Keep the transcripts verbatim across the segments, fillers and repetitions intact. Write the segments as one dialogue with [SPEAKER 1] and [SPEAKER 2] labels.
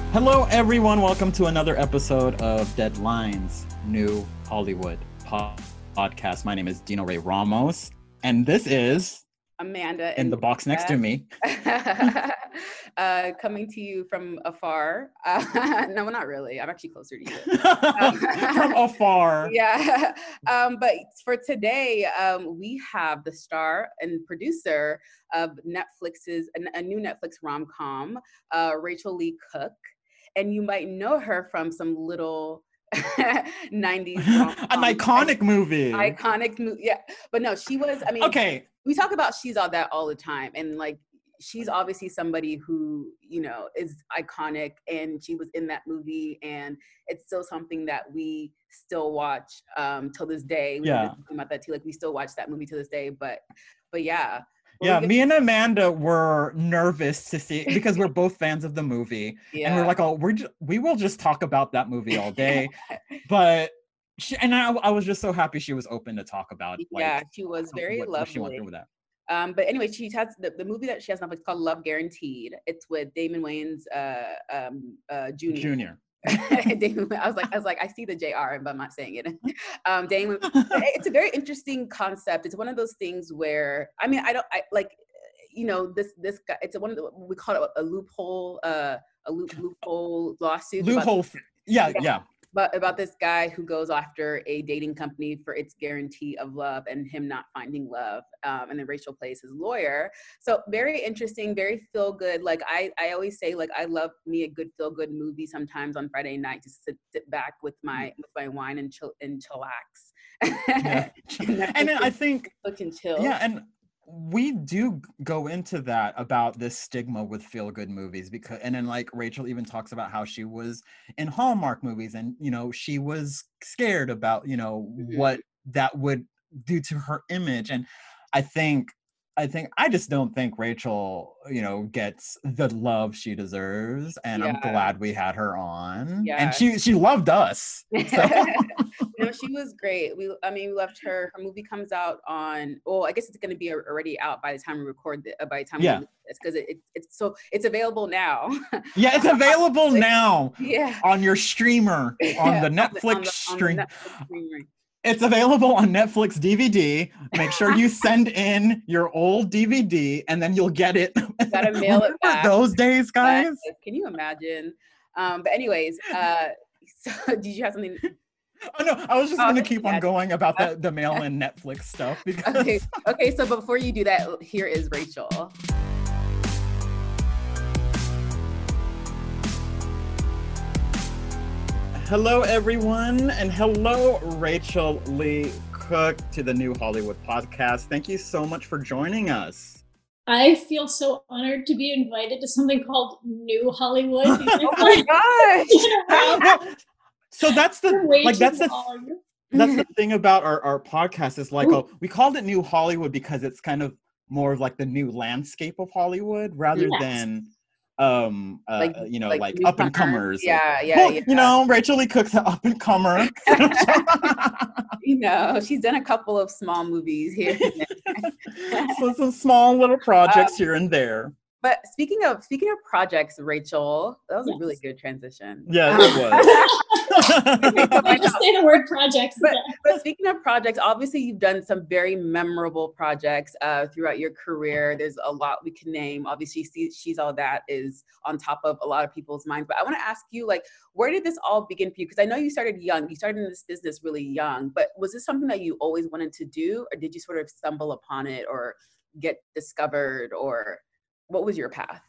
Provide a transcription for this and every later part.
[SPEAKER 1] Hello, everyone. Welcome to another episode of Deadlines New Hollywood podcast. My name is Dino Ray Ramos, and this is
[SPEAKER 2] Amanda
[SPEAKER 1] in the box next to me.
[SPEAKER 2] uh, coming to you from afar. Uh, no, not really. I'm actually closer to you. Um,
[SPEAKER 1] from afar.
[SPEAKER 2] Yeah. Um, but for today, um, we have the star and producer of Netflix's a, a new Netflix rom-com, uh, Rachael Leigh Cook. And you might know her from some little nineties
[SPEAKER 1] an iconic movie.
[SPEAKER 2] Iconic movie, yeah. But no, she was. I mean,
[SPEAKER 1] okay.
[SPEAKER 2] We talk about She's All That all the time, and like, she's obviously somebody who, you know, is iconic, and she was in that movie, and it's still something that we still watch um, till this day. We
[SPEAKER 1] yeah.
[SPEAKER 2] were talking about that too. Like, we still watch that movie to this day. But, but yeah.
[SPEAKER 1] Yeah, me and Amanda were nervous to see because we're both fans of the movie, yeah. and we're like, "Oh, we're just, we will just talk about that movie all day." But she, and I, I was just so happy she was open to talk about. Like,
[SPEAKER 2] yeah, she was very
[SPEAKER 1] what,
[SPEAKER 2] lovely.
[SPEAKER 1] What she went through with that.
[SPEAKER 2] Um, but anyway, she has the, the movie that she has now. It's called Love Guaranteed. It's with Damon Wayans uh, um, uh, Junior
[SPEAKER 1] Junior.
[SPEAKER 2] Damon, I was like, I was like, I see the J R, but I'm not saying it. Um, Damon, it's a very interesting concept. It's one of those things where, I mean, I don't, I like, you know, this this guy. It's one of the, we call it a loophole, uh, a loop, loophole lawsuit.
[SPEAKER 1] Loophole, about, yeah, yeah, yeah.
[SPEAKER 2] But about this guy who goes after a dating company for its guarantee of love and him not finding love. Um, and then Rachel plays his lawyer. So very interesting, very feel good. Like I, I always say, like, I love me a good feel good movie sometimes on Friday night to sit, sit back with my with my wine and chill and chillax.
[SPEAKER 1] Yeah. and, and then I think
[SPEAKER 2] look and chill.
[SPEAKER 1] Yeah, and we do go into that about this stigma with feel-good movies because, and then like Rachel even talks about how she was in Hallmark movies and, you know, she was scared about, you know, mm-hmm. what that would do to her image. And I think, I think, I just don't think Rachel, you know, gets the love she deserves. And yeah. I'm glad we had her on. Yeah. And she, she loved us. So.
[SPEAKER 2] No, she was great. We, I mean, we left her. Her movie comes out on. Well, I guess it's going to be already out by the time we record. The, by the time
[SPEAKER 1] yeah,
[SPEAKER 2] we it's because it, it, it's so it's available now.
[SPEAKER 1] Yeah, it's available now.
[SPEAKER 2] Yeah,
[SPEAKER 1] on your streamer on
[SPEAKER 2] yeah,
[SPEAKER 1] the Netflix
[SPEAKER 2] on the,
[SPEAKER 1] stream.
[SPEAKER 2] on the Netflix streamer.
[SPEAKER 1] It's available on Netflix D V D. Make sure you send in your old D V D, and then you'll get it.
[SPEAKER 2] You gotta mail it back.
[SPEAKER 1] Those days, guys.
[SPEAKER 2] Can you imagine? Um, but anyways, uh, so did you have something?
[SPEAKER 1] Oh no, I was just oh, going to keep on going about the, the mail-in Netflix stuff. Because...
[SPEAKER 2] Okay, okay, so before you do that, here is Rachel.
[SPEAKER 1] Hello, everyone, and hello, Rachael Leigh Cook to the New Hollywood podcast. Thank you so much for joining us.
[SPEAKER 3] I feel so honored to be invited to something called New Hollywood.
[SPEAKER 2] Oh my gosh!
[SPEAKER 1] So that's the like that's the that's the thing about our, our podcast is like, oh, we called it New Hollywood because it's kind of more of like the new landscape of Hollywood rather yes. than um uh, like, you know like, like up and comers.
[SPEAKER 2] Yeah, yeah,
[SPEAKER 1] well,
[SPEAKER 2] yeah.
[SPEAKER 1] You know, Rachael Leigh Cook's an up and comer.
[SPEAKER 2] You know, she's done a couple of small movies here.
[SPEAKER 1] So some small little projects um, here and there.
[SPEAKER 2] But speaking of speaking of projects, Rachel, that was yes. a really good transition.
[SPEAKER 1] Yeah, it was.
[SPEAKER 3] I just say the word projects.
[SPEAKER 2] But, but speaking of projects, obviously you've done some very memorable projects uh, throughout your career. There's a lot we can name. Obviously, She's All That is on top of a lot of people's minds. But I want to ask you, like, where did this all begin for you? Because I know you started young. You started in this business really young. But was this something that you always wanted to do, or did you sort of stumble upon it, or get discovered, or what was your path?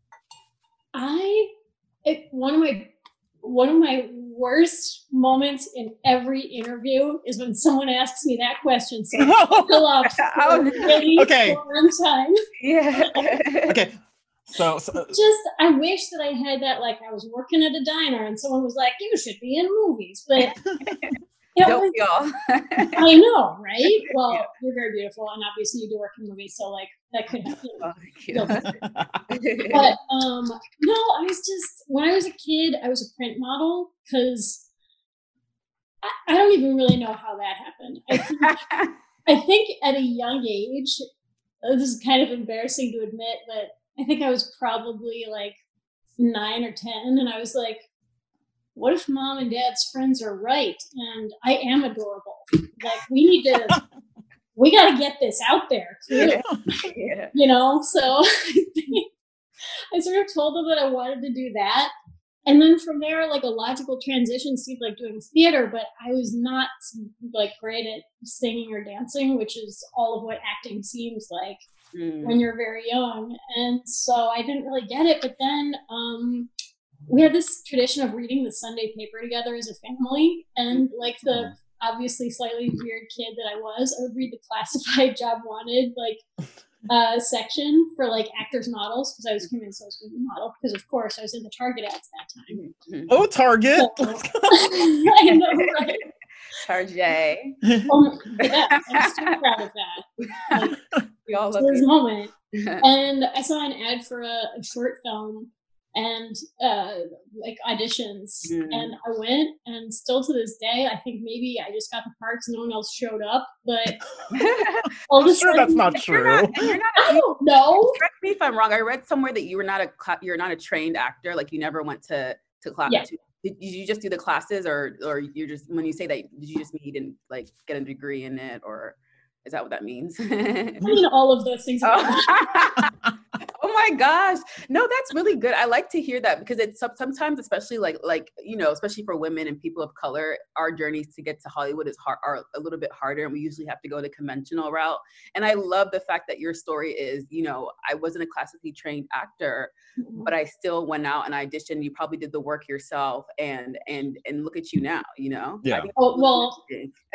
[SPEAKER 3] I, it, one of my, one of my worst moments in every interview is when someone asks me that question. So I fill out for
[SPEAKER 2] oh,
[SPEAKER 3] a really
[SPEAKER 1] okay.
[SPEAKER 3] long time.
[SPEAKER 2] Yeah.
[SPEAKER 1] Okay. So, so
[SPEAKER 3] just, I wish that I had that. Like, I was working at a diner and someone was like, "You should be in movies," but. You know,
[SPEAKER 2] Don't we all?
[SPEAKER 3] I know, right? Well, yeah. You're very beautiful, and obviously you do work in movies, so like that could happen.
[SPEAKER 2] Oh, thank you.
[SPEAKER 3] But um, no, I was just when I was a kid, I was a print model because I, I don't even really know how that happened. I think, I think at a young age, this is kind of embarrassing to admit, but I think I was probably like nine or ten, and I was like, what if mom and dad's friends are right and I am adorable? Like, we need to, we got to get this out there, clearly.
[SPEAKER 2] Yeah.
[SPEAKER 3] You know, so I think I sort of told them that I wanted to do that. And then from there, like a logical transition seemed like doing theater, but I was not like great at singing or dancing, which is all of what acting seems like mm. when you're very young. And so I didn't really get it. But then um, we had this tradition of reading the Sunday paper together as a family. And like the obviously slightly weird kid that I was, I would read the classified job wanted, like uh, section for like actors models, because I was convinced I was going to be a model, because of course I was in the Target ads that time.
[SPEAKER 1] Oh, Target!
[SPEAKER 3] So, I know, right?
[SPEAKER 2] Target.
[SPEAKER 3] Um, yeah, I'm still proud of that. Like,
[SPEAKER 2] we all love
[SPEAKER 3] this moment. And I saw an ad for a, a short film and uh, like auditions, mm. and I went, and still to this day, I think maybe I just got the parts, no one else showed up, but
[SPEAKER 1] I'm sure that's not true.
[SPEAKER 2] You're not, you're not,
[SPEAKER 3] I don't know.
[SPEAKER 2] Correct me if I'm wrong. I read somewhere that you were not a you're not a trained actor, like you never went to to class.
[SPEAKER 3] Yeah.
[SPEAKER 2] To, did you just do the classes, or or you're just, when you say that, did you just mean you didn't like get a degree in it, or is that what that means?
[SPEAKER 3] I mean, all of those things.
[SPEAKER 2] Oh. Oh my gosh. No, that's really good. I like to hear that, because it's sometimes, especially like, like, you know, especially for women and people of color, our journeys to get to Hollywood is hard, are a little bit harder. And we usually have to go the conventional route. And I love the fact that your story is, you know, I wasn't a classically trained actor, mm-hmm. but I still went out and I auditioned. You probably did the work yourself, and, and, and look at you now, you know?
[SPEAKER 1] Yeah.
[SPEAKER 3] Oh, well,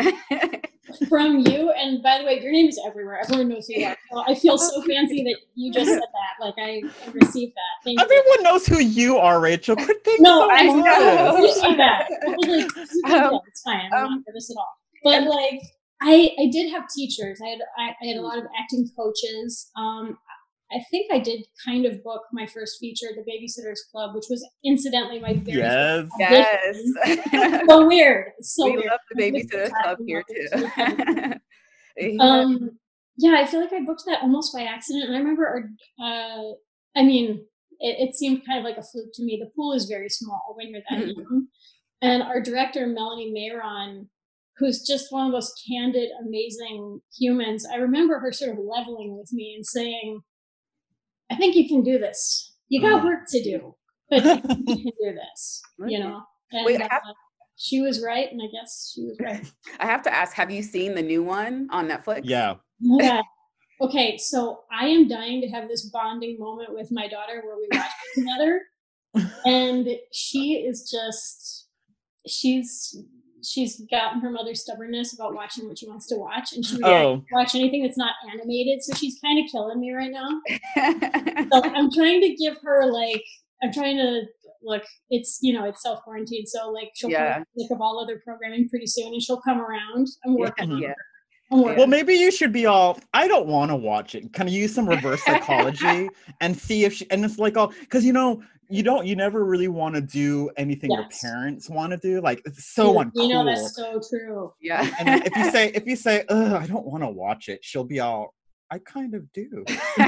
[SPEAKER 3] from you, and by the way, your name is everywhere. Everyone knows who you are. So I feel so fancy that you just said that. Like, I, I received that. Thank
[SPEAKER 1] Everyone
[SPEAKER 3] you.
[SPEAKER 1] knows who you are, Rachel. Quit being
[SPEAKER 3] no,
[SPEAKER 1] so
[SPEAKER 3] I know. I
[SPEAKER 1] modest.
[SPEAKER 3] appreciate that. I was like, um, it's fine. I'm um, not nervous at all. But like, I I did have teachers. I had I, I had a lot of acting coaches. Um, I think I did kind of book my first feature, The Babysitters Club, which was incidentally my very
[SPEAKER 1] yes.
[SPEAKER 3] first
[SPEAKER 2] yes.
[SPEAKER 3] So weird. So
[SPEAKER 2] we
[SPEAKER 3] weird.
[SPEAKER 2] love The Babysitters Club here too.
[SPEAKER 3] yeah. Um, yeah, I feel like I booked that almost by accident. And I remember, uh, I mean, it, it seemed kind of like a fluke to me. The pool is very small when you're that mm-hmm. young. And our director, Melanie Mayron, who's just one of those candid, amazing humans, I remember her sort of leveling with me and saying, I think you can do this. You got work to do, but you can do this, you know? And
[SPEAKER 2] Wait,
[SPEAKER 3] uh,
[SPEAKER 2] have,
[SPEAKER 3] she was right, and I guess she was right.
[SPEAKER 2] I have to ask, have you seen the new one on Netflix?
[SPEAKER 1] Yeah.
[SPEAKER 3] Yeah. Okay, so I am dying to have this bonding moment with my daughter where we watch it together. And she is just, she's, she's gotten her mother's stubbornness about watching what she wants to watch, and she would oh. watch anything that's not animated. So she's kind of killing me right now. So I'm trying to give her like, I'm trying to look, it's, you know, it's self quarantine. So like she'll yeah. sick of all other programming pretty soon, and she'll come around. I'm working.
[SPEAKER 2] Yeah.
[SPEAKER 3] yeah. I'm working.
[SPEAKER 1] Well, maybe you should be all, I don't want to watch it. Kind of use some reverse psychology and see if she, and it's like all, because you know, you don't, you never really want to do anything yes. your parents want to do. Like, it's so
[SPEAKER 3] you,
[SPEAKER 1] uncool.
[SPEAKER 3] You know, that's so true.
[SPEAKER 2] Yeah.
[SPEAKER 1] And if you say, if you say, ugh, I don't want to watch it, she'll be all, I kind of do.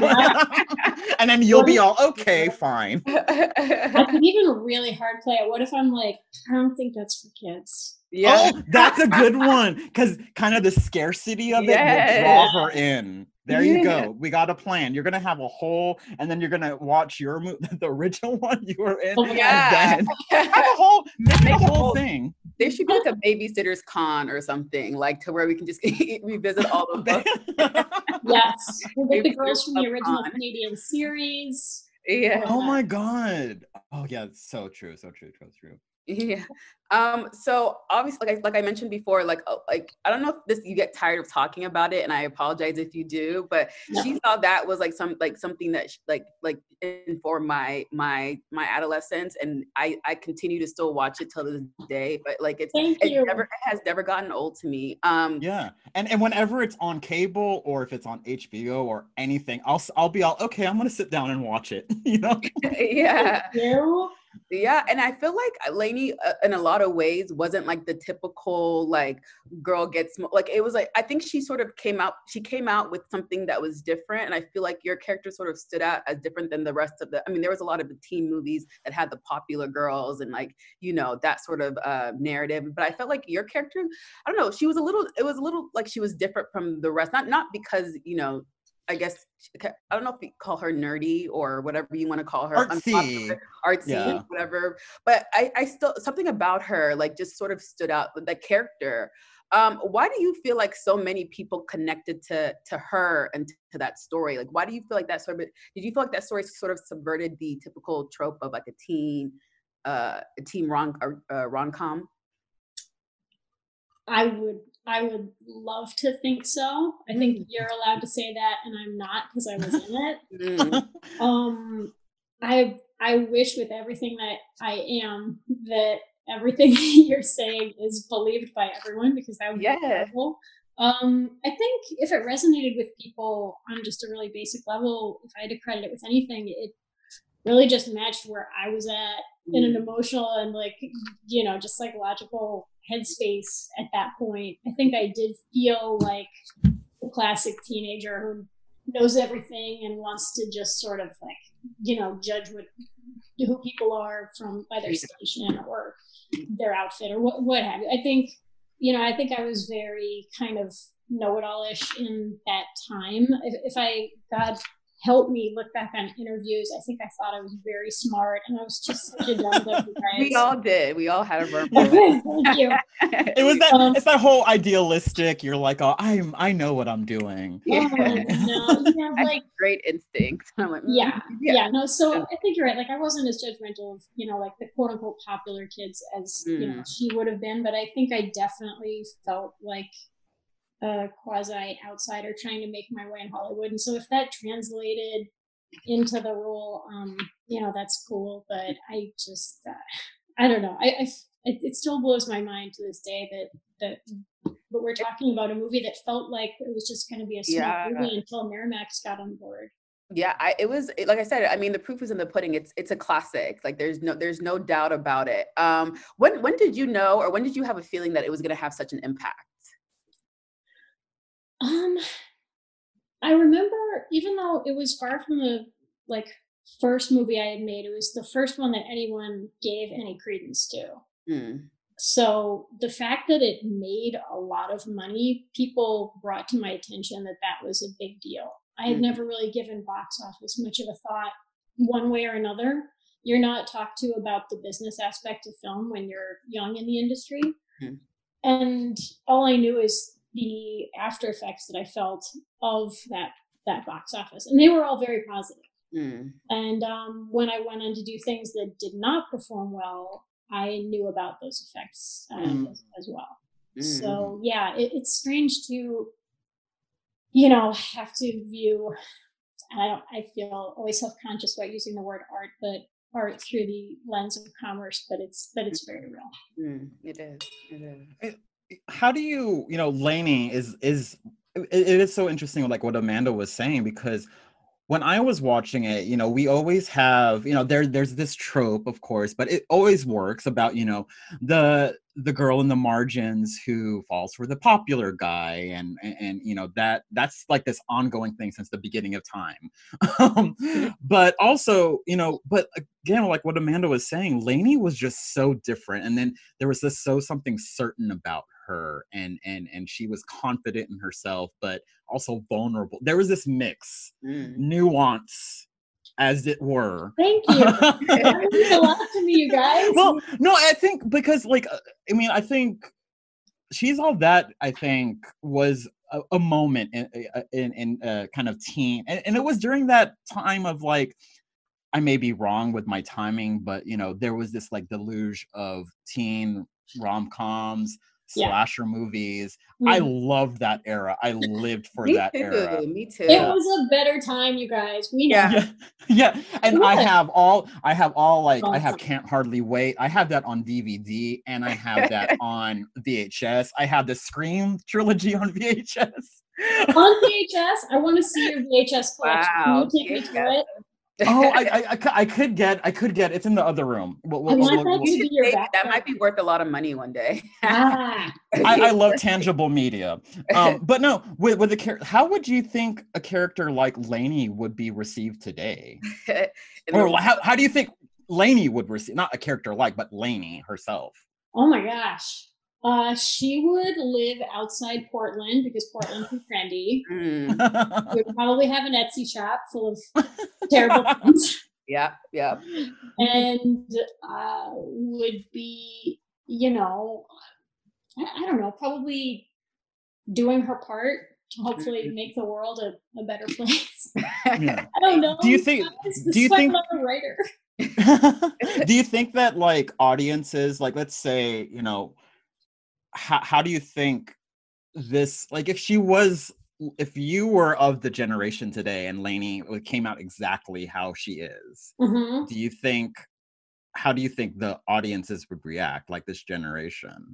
[SPEAKER 1] And then you'll be all, okay, fine.
[SPEAKER 3] I could even really hard play it. What if I'm like, I don't think that's for kids.
[SPEAKER 1] Yeah. Oh, that's a good one. Because kind of the scarcity of yes. it will draw her in. There you yeah. go. We got a plan. You're gonna have a whole, and then you're gonna watch your movie, the original one you were in.
[SPEAKER 2] Oh, yeah.
[SPEAKER 1] And then have a whole, make a whole, whole thing.
[SPEAKER 2] There should be like a Babysitter's Con or something, like to where we can just revisit all the books.
[SPEAKER 3] Yes, we'll get the girls from the original Canadian series.
[SPEAKER 2] Yeah.
[SPEAKER 1] Oh my God. Oh yeah, it's so true, so true, so true.
[SPEAKER 2] Yeah. Um, so obviously, like I, like I mentioned before, like, uh, like, I don't know if this, you get tired of talking about it, and I apologize if you do, but no. She thought that was like some, like something that she, like, like informed my, my, my adolescence. And I, I continue to still watch it till this day, but like, it's,
[SPEAKER 3] Thank
[SPEAKER 2] it
[SPEAKER 3] you.
[SPEAKER 2] never, it has never gotten old to me. Um,
[SPEAKER 1] yeah. And, and whenever it's on cable or if it's on H B O or anything, I'll, I'll be all, okay, I'm going to sit down and watch it, you know?
[SPEAKER 2] Yeah.
[SPEAKER 3] Thank you.
[SPEAKER 2] Yeah, and I feel like Lainey, uh, in a lot of ways, wasn't like the typical like girl gets mo- like it was like I think she sort of came out. She came out with something that was different, and I feel like your character sort of stood out as different than the rest of the. I mean, there was a lot of the teen movies that had the popular girls and like you know that sort of uh, narrative, but I felt like your character, I don't know, she was a little. It was a little like she was different from the rest. Not not because you know. I guess I don't know if we call her nerdy or whatever you want to call her,
[SPEAKER 1] Artsy.
[SPEAKER 2] artsy,
[SPEAKER 1] Yeah.
[SPEAKER 2] whatever. But I, I still something about her like just sort of stood out. The character. Um, why do you feel like so many people connected to to her and to that story? Like, why do you feel like that sort of? Did you feel like that story sort of subverted the typical trope of like a teen, uh, a teen rom uh, rom com?
[SPEAKER 3] I would I would love to think so. I think
[SPEAKER 2] Mm.
[SPEAKER 3] you're allowed to say that, and I'm not because I was in it.
[SPEAKER 2] Mm.
[SPEAKER 3] Um, I I wish with everything that I am that everything you're saying is believed by everyone because that would be
[SPEAKER 2] Yeah.
[SPEAKER 3] incredible. Um, I think if it resonated with people on just a really basic level, if I had to credit it with anything, it really just matched where I was at in an
[SPEAKER 2] Mm.
[SPEAKER 3] emotional and like you know just psychological headspace at that point. I think I did feel like the classic teenager who knows everything and wants to just sort of like you know judge what who people are from by their station or their outfit or what, what have you. I think you know I think I was very kind of know-it-all-ish in that time. If, if I God help me look back on interviews, I think I thought I was very smart and I was just such a dumb dumb
[SPEAKER 2] We all did. We all had a verb.
[SPEAKER 3] Okay, thank you.
[SPEAKER 1] It was that.
[SPEAKER 3] Um,
[SPEAKER 1] it's that whole idealistic. You're like, oh, I'm. I know what I'm doing.
[SPEAKER 2] Yeah.
[SPEAKER 3] Oh no, yeah,
[SPEAKER 2] I
[SPEAKER 3] like
[SPEAKER 2] had great instincts. I'm like, mm,
[SPEAKER 3] yeah, yeah, no. So I think you're right. Like I wasn't as judgmental of you know like the quote unquote popular kids as you know
[SPEAKER 2] Mm.
[SPEAKER 3] she would have been, but I think I definitely felt like a quasi outsider trying to make my way in Hollywood. And so if that translated into the role, um, you know, that's cool. But I just, uh, I don't know. I, I it, it still blows my mind to this day that that but we're talking about a movie that felt like it was just going to be a small
[SPEAKER 2] Yeah.
[SPEAKER 3] movie until Miramax got on board.
[SPEAKER 2] Yeah, I, it was it- like I said. I mean, the proof is in the pudding. It's it's a classic. Like there's no there's no doubt about it. Um, when when did you know, or when did you have a feeling that it was going to have such an impact?
[SPEAKER 3] Um, I remember, even though it was far from the like first movie I had made, it was the first one that anyone gave any credence to.
[SPEAKER 2] Mm.
[SPEAKER 3] So the fact that it made a lot of money, people brought to my attention that that was a big deal. I had
[SPEAKER 2] Mhm.
[SPEAKER 3] never really given box office much of a thought one way or another. You're not talked to about the business aspect of film when you're young in the industry.
[SPEAKER 2] Mhm.
[SPEAKER 3] And all I knew is the after effects that I felt of that that box office. And they were all very positive.
[SPEAKER 2] Mm.
[SPEAKER 3] And um, when I went on to do things that did not perform well, I knew about those effects uh,
[SPEAKER 1] Mm.
[SPEAKER 3] as, as well.
[SPEAKER 2] Mm.
[SPEAKER 3] So yeah, it, it's strange to, you know, have to view. I don't. I feel always self-conscious about using the word art, but art through the lens of commerce. But it's but it's very real.
[SPEAKER 2] Mm. It is. It is.
[SPEAKER 1] How do you, you know, Lainey is is it, it is so interesting, like what Amanda was saying, because when I was watching it, you know, we always have, you know, there there's this trope, of course, but it always works about, you know, the the girl in the margins who falls for the popular guy, and and, and you know that that's like this ongoing thing since the beginning of time. um, but also, you know, but again, like what Amanda was saying, Lainey was just so different, and then there was this so something certain about her, and and and she was confident in herself, but also vulnerable. There was this mix,
[SPEAKER 2] Mm.
[SPEAKER 1] nuance, as it were.
[SPEAKER 3] Thank you. That means a lot to me, you guys.
[SPEAKER 1] Well, no, I think because, like, uh, I mean, I think She's All That, I think, was a, a moment in in, in uh, kind of teen, and, and it was during that time of like, I may be wrong with my timing, but you know, there was this like deluge of teen rom-coms,
[SPEAKER 3] Yeah.
[SPEAKER 1] slasher movies. I
[SPEAKER 3] Mm.
[SPEAKER 1] loved that era. I lived for
[SPEAKER 2] Me
[SPEAKER 1] that
[SPEAKER 2] too.
[SPEAKER 1] era.
[SPEAKER 2] Me too.
[SPEAKER 3] It was a better time, you guys. We know.
[SPEAKER 2] Yeah.
[SPEAKER 1] Yeah, yeah. And
[SPEAKER 3] It
[SPEAKER 1] I
[SPEAKER 3] was.
[SPEAKER 1] have all, I have all like,
[SPEAKER 3] Oh,
[SPEAKER 1] I have
[SPEAKER 3] God.
[SPEAKER 1] Can't Hardly Wait. I have that on D V D, and I have that on V H S. I have the Scream trilogy on V H S.
[SPEAKER 3] On V H S, I want to see your V H S collection.
[SPEAKER 2] Wow,
[SPEAKER 3] Can you take me
[SPEAKER 2] V H S.
[SPEAKER 3] to it?
[SPEAKER 1] Oh, I, I, I, cou- I could get, I could get. It's in the other room. We'll,
[SPEAKER 3] I
[SPEAKER 1] we'll,
[SPEAKER 3] want
[SPEAKER 1] we'll-
[SPEAKER 3] that
[SPEAKER 1] we'll-
[SPEAKER 3] to be your
[SPEAKER 2] Maybe that
[SPEAKER 3] background.
[SPEAKER 2] might be worth a lot of money one day.
[SPEAKER 3] Ah,
[SPEAKER 1] I, I love tangible media. Um, but no, with with a character, how would you think a character like Lainey would be received today?
[SPEAKER 2] And
[SPEAKER 1] Or
[SPEAKER 2] then-
[SPEAKER 1] how, how do you think Lainey would receive, not a character like, but Lainey herself?
[SPEAKER 3] oh my gosh. Uh, she would live outside Portland because Portland's trendy.
[SPEAKER 2] Mm,
[SPEAKER 3] Would probably have an Etsy shop full of terrible things,
[SPEAKER 2] yeah, yeah.
[SPEAKER 3] and uh, would be, you know, I, I don't know, probably doing her part to hopefully make the world a, a better place.
[SPEAKER 1] Yeah.
[SPEAKER 3] I don't know.
[SPEAKER 1] Do you think-
[SPEAKER 3] Guys,
[SPEAKER 1] do
[SPEAKER 3] this
[SPEAKER 1] you
[SPEAKER 3] is why
[SPEAKER 1] think-
[SPEAKER 3] I'm not a writer?
[SPEAKER 1] Do you think that like audiences, like let's say, you know, how, how do you think this, like if she was, if you were of the generation today and Lainey came out exactly how she is,
[SPEAKER 3] Mhm.
[SPEAKER 1] do you think, how do you think the audiences would react, like this generation?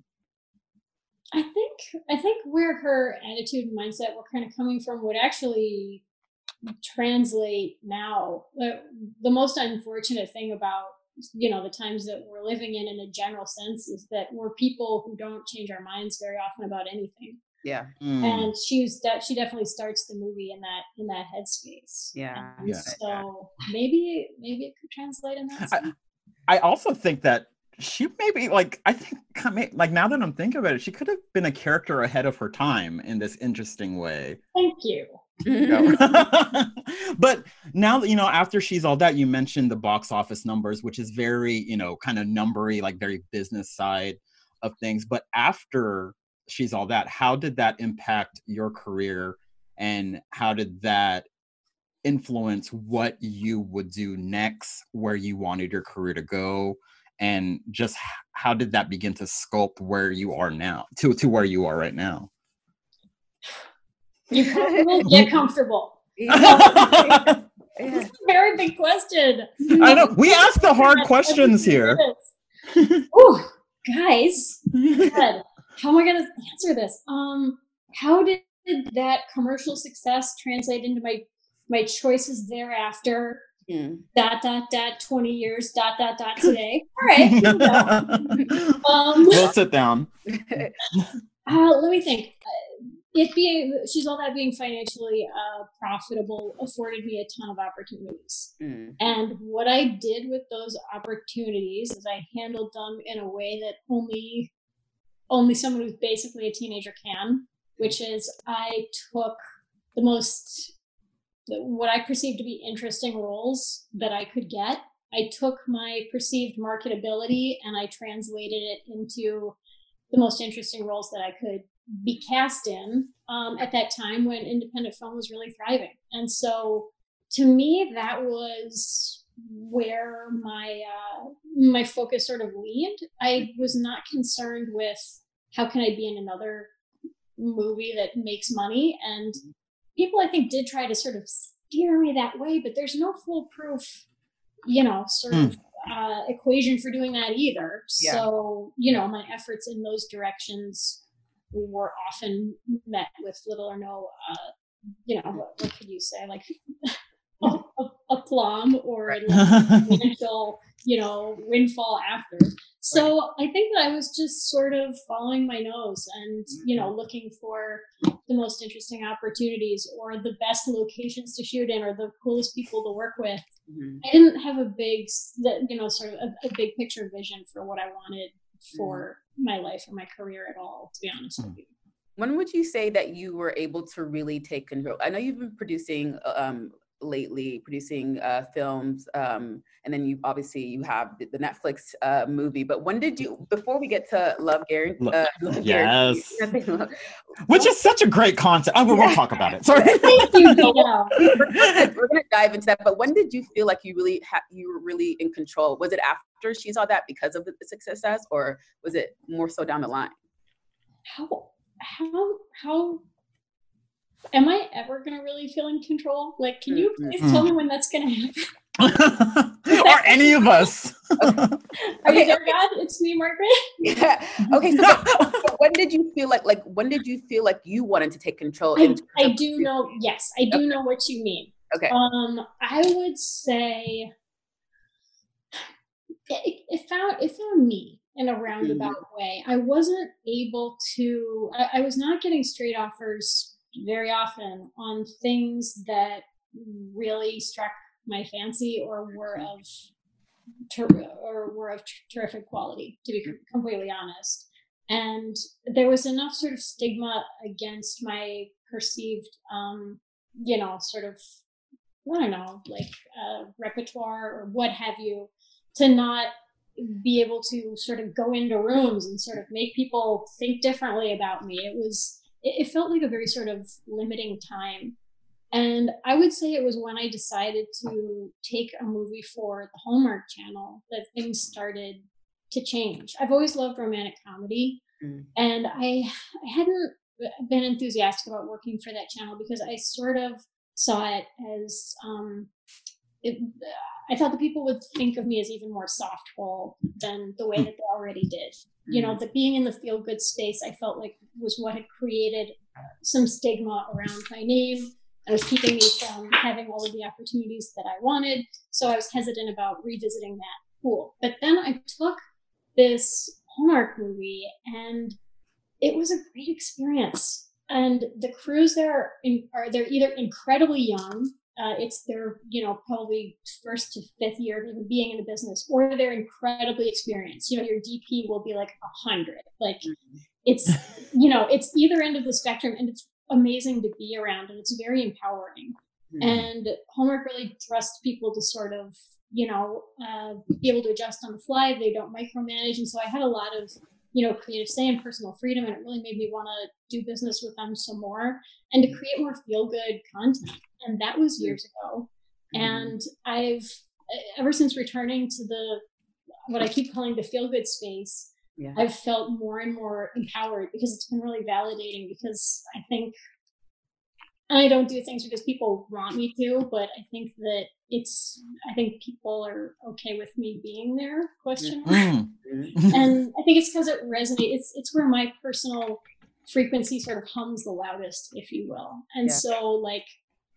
[SPEAKER 3] I think I think where her attitude and mindset were kind of coming from would actually translate now. The, the most unfortunate thing about, you know, the times that we're living in in a general sense is that we're people who don't change our minds very often about anything.
[SPEAKER 2] Yeah,
[SPEAKER 1] Mm,
[SPEAKER 3] And she's de- she definitely starts the movie in that in that headspace.
[SPEAKER 2] yeah.
[SPEAKER 3] And
[SPEAKER 1] Yeah.
[SPEAKER 3] so maybe maybe it could translate in that
[SPEAKER 1] I-
[SPEAKER 3] sense.
[SPEAKER 1] I also think that she maybe like I think I may- like now that I'm thinking about it, she could have been a character ahead of her time in this interesting way.
[SPEAKER 3] Thank you.
[SPEAKER 1] You know? But now that you know, after She's All That, you mentioned the box office numbers, which is very, you know, kind of numbery, like very business side of things. But after She's All That, how did that impact your career, and how did that influence what you would do next, where you wanted your career to go, and just h- how did that begin to sculpt where you are now, to to where you are right now?
[SPEAKER 3] You comfortable? Get comfortable.
[SPEAKER 1] I
[SPEAKER 2] Yeah.
[SPEAKER 3] It's a very big question.
[SPEAKER 1] know we ask the hard questions here.
[SPEAKER 3] Oh, guys, God, how am I gonna answer this? Um, how did that commercial success translate into my my choices thereafter?
[SPEAKER 2] Mm.
[SPEAKER 3] Dot dot dot. Twenty years. Dot dot dot. Today. All right. Here we go. Um,
[SPEAKER 1] We'll sit down.
[SPEAKER 3] uh, let me think. Uh, it being She's All That being financially uh, profitable afforded me a ton of opportunities.
[SPEAKER 2] Mm.
[SPEAKER 3] And what I did with those opportunities is I handled them in a way that only only someone who's basically a teenager can, which is I took the most what I perceived to be interesting roles that I could get. I took my perceived marketability and I translated it into the most interesting roles that I could be cast in um, at that time when independent film was really thriving. And so to me, that was where my uh, my focus sort of leaned. I was not concerned with how can I be in another movie that makes money. And people, I think, did try to sort of steer me that way, but there's no foolproof, you know, sort
[SPEAKER 1] Mm.
[SPEAKER 3] of uh, equation for doing that either.
[SPEAKER 2] Yeah.
[SPEAKER 3] So, you know, my efforts in those directions were often met with little or no, uh, you know, what, what could you say, like a, a, aplomb or like financial, you know, windfall after. So I think that I was just sort of following my nose and, you know, looking for the most interesting opportunities or the best locations to shoot in or the coolest people to work with.
[SPEAKER 2] Mhm.
[SPEAKER 3] I didn't have a big, s- the- you know, sort of a, a big picture vision for what I wanted for my life or my career at all, to be honest with you.
[SPEAKER 2] When would you say that you were able to really take control? I know you've been producing um, lately, producing uh, films, um, and then you obviously you have the, the Netflix uh, movie. But when did you? Before we get to Love Guarantee,
[SPEAKER 1] Lo-
[SPEAKER 2] uh, Love Guarantee,
[SPEAKER 1] yes. Which is such a great concept. Oh, we'll, we'll talk about it. Sorry.
[SPEAKER 3] Thank you, Dino.
[SPEAKER 2] we're, gonna, we're gonna dive into that. But when did you feel like you really ha- you were really in control? Was it after She Saw That because of the, the success, or was it more so down the line?
[SPEAKER 3] How, how, how am I ever going to really feel in control? Like, can you please
[SPEAKER 1] Mm.
[SPEAKER 3] tell me when that's going to happen?
[SPEAKER 1] Or any of us.
[SPEAKER 3] Are
[SPEAKER 2] Okay,
[SPEAKER 3] you there, God? It's me, Margaret.
[SPEAKER 2] Yeah. Okay. So, but, but when did you feel like like when did you feel like you wanted to take control?
[SPEAKER 3] I,
[SPEAKER 2] in-
[SPEAKER 3] I do know, yes, I do know what you mean.
[SPEAKER 2] Okay.
[SPEAKER 3] Um, I would say it, it found it found me in a roundabout mm-hmm. way. I wasn't able to. I, I was not getting straight offers very often on things that really struck my fancy or were of ter- or were of terrific quality, to be completely honest. And there was enough sort of stigma against my perceived, um, you know, sort of, I don't know, like uh, repertoire or what have you, to not be able to sort of go into rooms and sort of make people think differently about me. It was, it, it felt like a very sort of limiting time. And I would say it was when I decided to take a movie for the Hallmark Channel that things started to change. I've always loved romantic comedy, mm. and I, I hadn't been enthusiastic about working for that channel because I sort of saw it as, um, it, I thought that people would think of me as even more softball than the way that they already did. Mm. You know, that being in the feel-good space, I felt like was what had created some stigma around my name. It was keeping me from having all of the opportunities that I wanted. So I was hesitant about revisiting that pool. But then I took this Hallmark movie and it was a great experience. And the crews there are, in, are they're either incredibly young, uh, it's their, you know, probably first to fifth year of even being in the business, or they're incredibly experienced. You know, your D P will be like a hundred. Like it's, you know, it's either end of the spectrum, and it's amazing to be around, and it's very empowering. Mm-hmm. And Hallmark really trusts people to sort of, you know, uh, be able to adjust on the fly. They don't micromanage. And so I had a lot of, you know, creative say and personal freedom, and it really made me want to do business with them some more and to create more feel-good content. And that was years ago. Mm-hmm. And I've, ever since returning to the, what I keep calling the feel-good space, yeah. I've felt more and more empowered because it's been really validating, because I think, and I don't do things because people want me to, but I think that it's, I think people are okay with me being there, question mark. Mm-hmm. And I think it's because it resonates. It's, it's where my personal frequency sort of hums the loudest, if you will. And yeah. so like,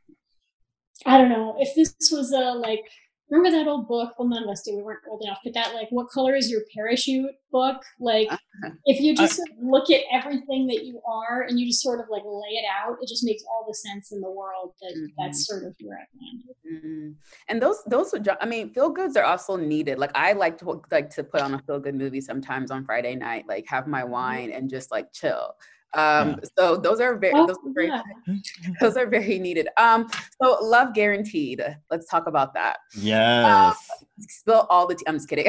[SPEAKER 3] I don't know, if this was a like, remember that old book? Well, none of us do. We weren't old enough. But that, like, what color is your parachute book? Like, if you just uh, look at everything that you are and you just sort of like lay it out, it just makes all the sense in the world that mm-hmm. that's sort of where I've landed.
[SPEAKER 2] Mm-hmm. And those, those, I mean, feel goods are also needed. Like, I like to like to put on a feel good movie sometimes on Friday night, like have my wine and just like chill. Um, yeah. So those are very, oh, those are very, yeah. those are very needed. Um, so Love Guaranteed. Let's talk about that.
[SPEAKER 1] Yes.
[SPEAKER 2] Um, spill all the tea. I'm just kidding.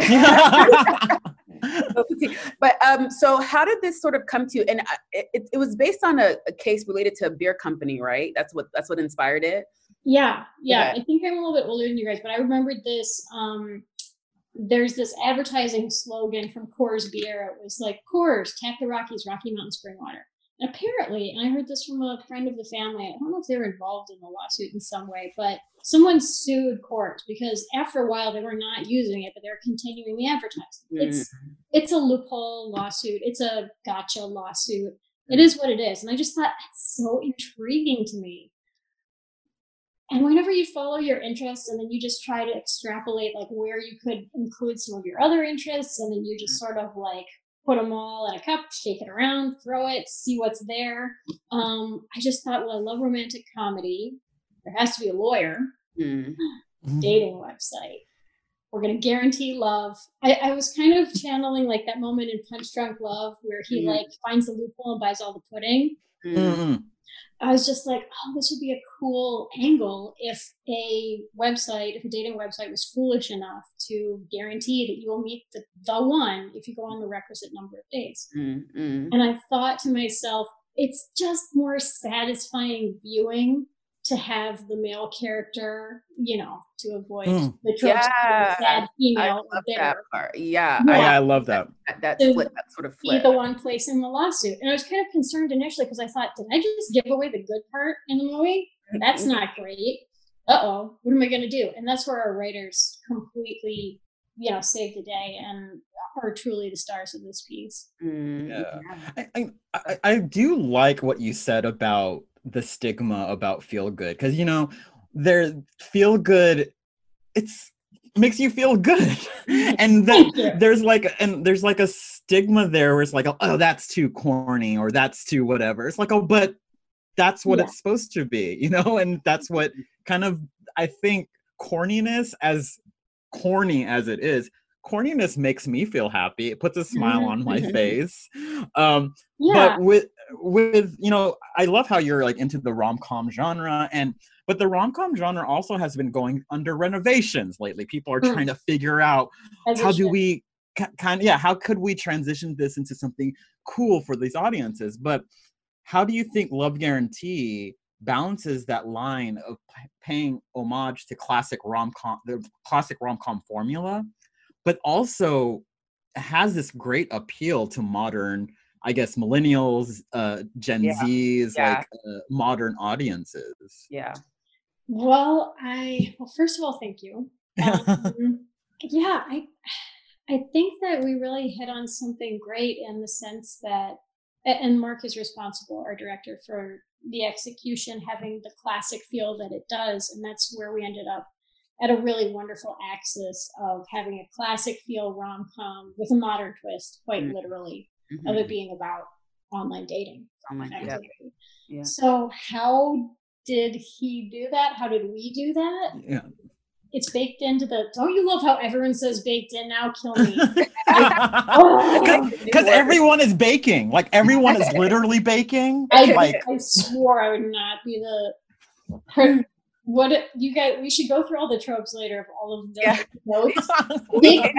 [SPEAKER 2] But um, so how did this sort of come to you? And it, it, it was based on a, a case related to a beer company, right? That's what that's what inspired it.
[SPEAKER 3] Yeah, yeah. Okay. I think I'm a little bit older than you guys, but I remembered this. Um, there's this advertising slogan from Coors Beer. It was like, Coors, tap the Rockies, Rocky Mountain Spring Water. And apparently, and I heard this from a friend of the family, I don't know if they were involved in the lawsuit in some way, but someone sued Coors because after a while they were not using it, but they're continuing the advertising. Mm. It's it's a loophole lawsuit. It's a gotcha lawsuit. It is what it is. And I just thought, that's so intriguing to me. And whenever you follow your interests and then you just try to extrapolate like where you could include some of your other interests, and then you just sort of like put them all in a cup, shake it around, throw it, see what's there. Um, I just thought, well, I love romantic comedy. There has to be a lawyer. Mm. Dating website. We're going to guarantee love. I, I was kind of channeling like that moment in Punch Drunk Love where he mm. like finds the loophole and buys all the pudding. Mm-hmm. I was just like, oh, this would be a cool angle if a website, if a dating website was foolish enough to guarantee that you will meet the, the one if you go on the requisite number of days. Mm-hmm. And I thought to myself, it's just more satisfying viewing to have the male character, you know, to avoid mm. the tropes
[SPEAKER 2] yeah.
[SPEAKER 3] of the sad female.
[SPEAKER 2] I love that part. Yeah,
[SPEAKER 1] yeah. I, I love that.
[SPEAKER 2] That, that, that, flip, that sort of flip.
[SPEAKER 3] Be the one placing the lawsuit. And I was kind of concerned initially because I thought, did I just give away the good part in the movie? That's not great. Uh-oh, what am I going to do? And that's where our writers completely, you know, saved the day and are truly the stars of this piece.
[SPEAKER 1] Mm, yeah. I, I, I do like what you said about the stigma about feel good, because, you know, they're feel good. It's makes you feel good. And then there's like and there's like a stigma there where it's like, oh, that's too corny or that's too whatever. It's like, oh, but that's what yeah. it's supposed to be, you know? And that's what kind of, I think corniness, as corny as it is, corniness makes me feel happy. It puts a smile on my face. Um, yeah. But with, with, you know, I love how you're like into the rom-com genre, and, but the rom-com genre also has been going under renovations lately. People are mm. trying to figure out As how do we kind of, yeah, how could we transition this into something cool for these audiences? But how do you think Love Guarantee balances that line of p- paying homage to classic rom-com, the classic rom-com formula, but also has this great appeal to modern, I guess, millennials, uh, Gen yeah. Zs, yeah. like uh, modern audiences?
[SPEAKER 2] Yeah.
[SPEAKER 3] Well, I, well, first of all, thank you. Um, yeah, I, I think that we really hit on something great in the sense that, and Mark is responsible, our director, for the execution having the classic feel that it does. And that's where we ended up at a really wonderful axis of having a classic feel rom-com with a modern twist, quite mm-hmm. literally, mm-hmm. of it being about online dating.
[SPEAKER 2] Online, yeah.
[SPEAKER 3] Yeah. So how did he do that? How did we do that?
[SPEAKER 1] Yeah.
[SPEAKER 3] It's baked into the, don't you love how everyone says baked in now? Kill me.
[SPEAKER 1] Because oh, everyone is baking. Like everyone is literally baking.
[SPEAKER 3] I,
[SPEAKER 1] like,
[SPEAKER 3] I swore I would not be the, her, what it, you guys, we should go through all the tropes later of all of the yeah. notes. Big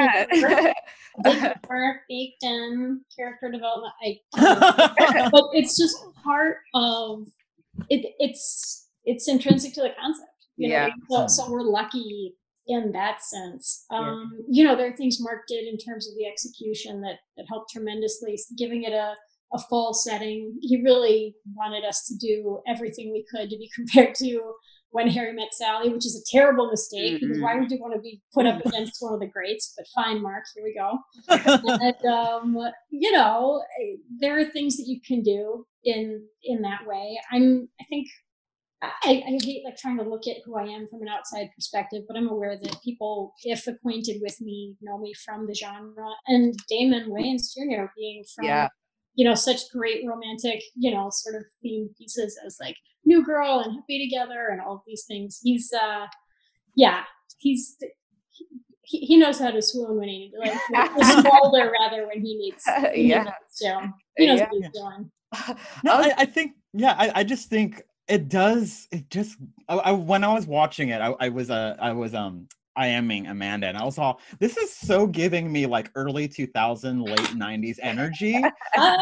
[SPEAKER 3] work, baked in, character development. I, but it's just part of, it. it's, it's intrinsic to the concept. You know, yeah. so, so we're lucky in that sense. Um, yeah. You know, there are things Mark did in terms of the execution that, that helped tremendously, giving it a, a full setting. He really wanted us to do everything we could to be compared to When Harry Met Sally, which is a terrible mistake, mm-hmm. because why would you want to be put up against one of the greats? But fine, Mark, here we go. And, um, you know, there are things that you can do in in that way. I'm, I think, I, I hate like trying to look at who I am from an outside perspective, but I'm aware that people, if acquainted with me, know me from the genre. And Damon Wayans Junior being from, yeah. you know, such great romantic, you know, sort of theme pieces as like New Girl and Happy Together and all of these things. He's, uh, yeah, he's, he, he knows how to swoon when he needs, like, to smolder rather when he needs, when
[SPEAKER 2] yeah.
[SPEAKER 3] he needs to. He knows yeah. what he's doing.
[SPEAKER 1] No, I, I think, yeah, I, I just think, It does. It just. I, I when I was watching it, I, I was uh, I was um IMing Amanda, and I was all, this is so giving me like early two thousand, late nineties energy. And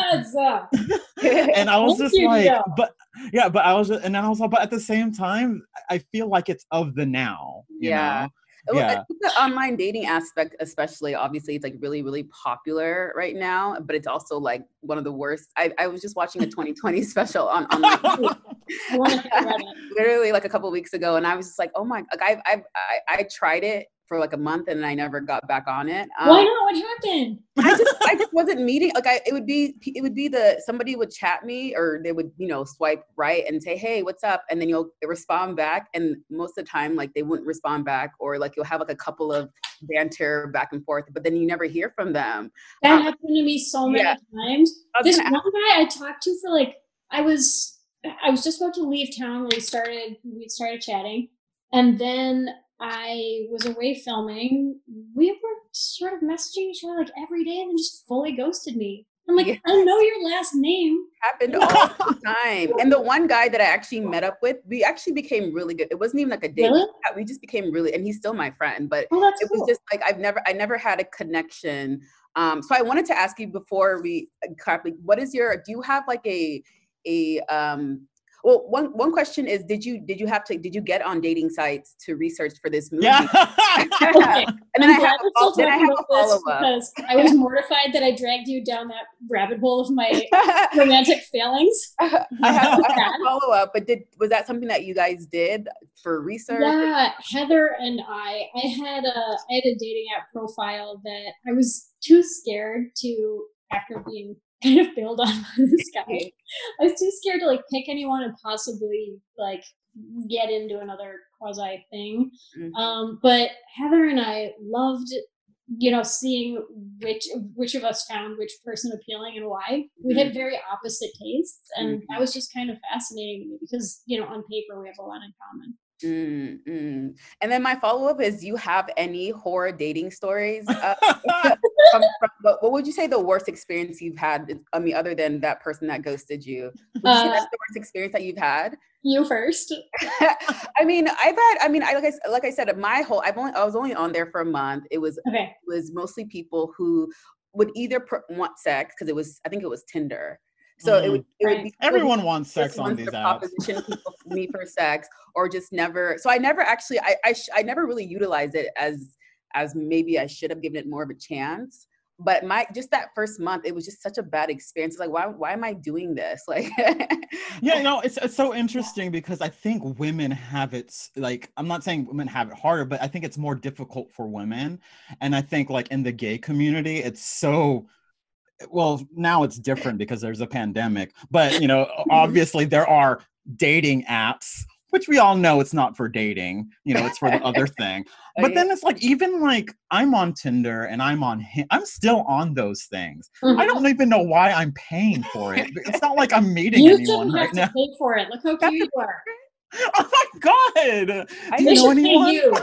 [SPEAKER 1] I was just like, but yeah, but I was, and then I was like, but at the same time, I feel like it's of the now. You
[SPEAKER 2] yeah.
[SPEAKER 1] know?
[SPEAKER 2] Well,
[SPEAKER 1] yeah.
[SPEAKER 2] I think the online dating aspect, especially, obviously, it's like really, really popular right now. But it's also like one of the worst. I, I was just watching a twenty twenty special on online, literally like a couple of weeks ago, and I was just like, oh my! Like I, I, I, I tried it for like a month, and I never got back on it.
[SPEAKER 3] Um, Why not? What happened?
[SPEAKER 2] I just, I just wasn't meeting. Like I, it would be, it would be the somebody would chat me, or they would, you know, swipe right and say, hey, what's up? And then you'll respond back, and most of the time, like they wouldn't respond back, or like you'll have like a couple of banter back and forth, but then you never hear from them.
[SPEAKER 3] That
[SPEAKER 2] um,
[SPEAKER 3] happened to me so many yeah. times. This one guy I talked to for like, I was, I was just about to leave town when we started, we started chatting, and then I was away filming. We were sort of messaging each other like every day, and then just fully ghosted me. I'm like, yes. I know your last name.
[SPEAKER 2] Happened all the time. And the one guy that I actually met up with, we actually became really good. It wasn't even like a date.
[SPEAKER 3] Really?
[SPEAKER 2] We just became really, and he's still my friend. But
[SPEAKER 3] oh,
[SPEAKER 2] it
[SPEAKER 3] cool.
[SPEAKER 2] was just like I've never, I never had a connection. Um, so I wanted to ask you before we, what is your? Do you have like a, a um, Well, one one question is, did you did you have to did you get on dating sites to research for this movie?
[SPEAKER 1] Yeah.
[SPEAKER 3] Okay.
[SPEAKER 2] And then
[SPEAKER 3] I'm
[SPEAKER 2] I have, a, then I have a follow up
[SPEAKER 3] because I was mortified that I dragged you down that rabbit hole of my romantic failings.
[SPEAKER 2] I have, I have a follow up, but did was that something that you guys did for research?
[SPEAKER 3] Yeah, Heather and I, I had a I had a dating app profile that I was too scared to, after being kind of bailed on by this guy. I was too scared to like pick anyone and possibly like get into another quasi thing.
[SPEAKER 2] Mhm.
[SPEAKER 3] Um, but Heather and I loved, you know, seeing which which of us found which person appealing and why. We had very opposite tastes, and that
[SPEAKER 2] Mhm.
[SPEAKER 3] was just kind of fascinating to me because, you know, on paper we have a lot in common.
[SPEAKER 2] Mm, mm. And then my follow-up is, do you have any horror dating stories? Uh, from, from, but what would you say the worst experience you've had? is- I mean, other than that person that ghosted you, would you say
[SPEAKER 3] Uh,
[SPEAKER 2] that's the worst experience that you've had?
[SPEAKER 3] you first.
[SPEAKER 2] I mean, I've had, I mean, I like I, s- like I said, my whole, I've only, I was only on there for a month. It was,
[SPEAKER 3] Okay.
[SPEAKER 2] it was mostly people who would either pr- want sex, because it was, I think it was Tinder. So it would,
[SPEAKER 1] Mm.
[SPEAKER 2] it would
[SPEAKER 3] Right.
[SPEAKER 2] be people who
[SPEAKER 1] Everyone wants
[SPEAKER 2] just
[SPEAKER 1] sex on
[SPEAKER 2] wants
[SPEAKER 1] these
[SPEAKER 2] to
[SPEAKER 1] apps.
[SPEAKER 2] proposition people for me for sex, or just never. So I never actually, I, I, sh- I never really utilized it as, as maybe I should have given it more of a chance. But my, just that first month, it was just such a bad experience. Like, why, why am I doing this? Like,
[SPEAKER 1] Yeah, you know, it's it's so interesting because I think women have it s- like, I'm not saying women have it harder, but I think it's more difficult for women. And I think like in the gay community, it's so, well, now it's different because there's a pandemic, but you know, obviously there are dating apps, which we all know it's not for dating, you know, it's for the other thing.
[SPEAKER 2] Oh,
[SPEAKER 1] But
[SPEAKER 2] yeah.
[SPEAKER 1] then it's like, even like I'm on Tinder and I'm on, Hin- I'm still on those things.
[SPEAKER 3] Mhm.
[SPEAKER 1] I don't even know why I'm paying for it. It's not like I'm meeting
[SPEAKER 3] You
[SPEAKER 1] anyone
[SPEAKER 3] shouldn't
[SPEAKER 1] right
[SPEAKER 3] have
[SPEAKER 1] now.
[SPEAKER 3] to pay for it. Look how
[SPEAKER 2] That's
[SPEAKER 3] cute you are.
[SPEAKER 1] Oh my God.
[SPEAKER 2] I
[SPEAKER 1] Do
[SPEAKER 3] They
[SPEAKER 1] you know
[SPEAKER 3] should pay
[SPEAKER 1] anyone?
[SPEAKER 3] you.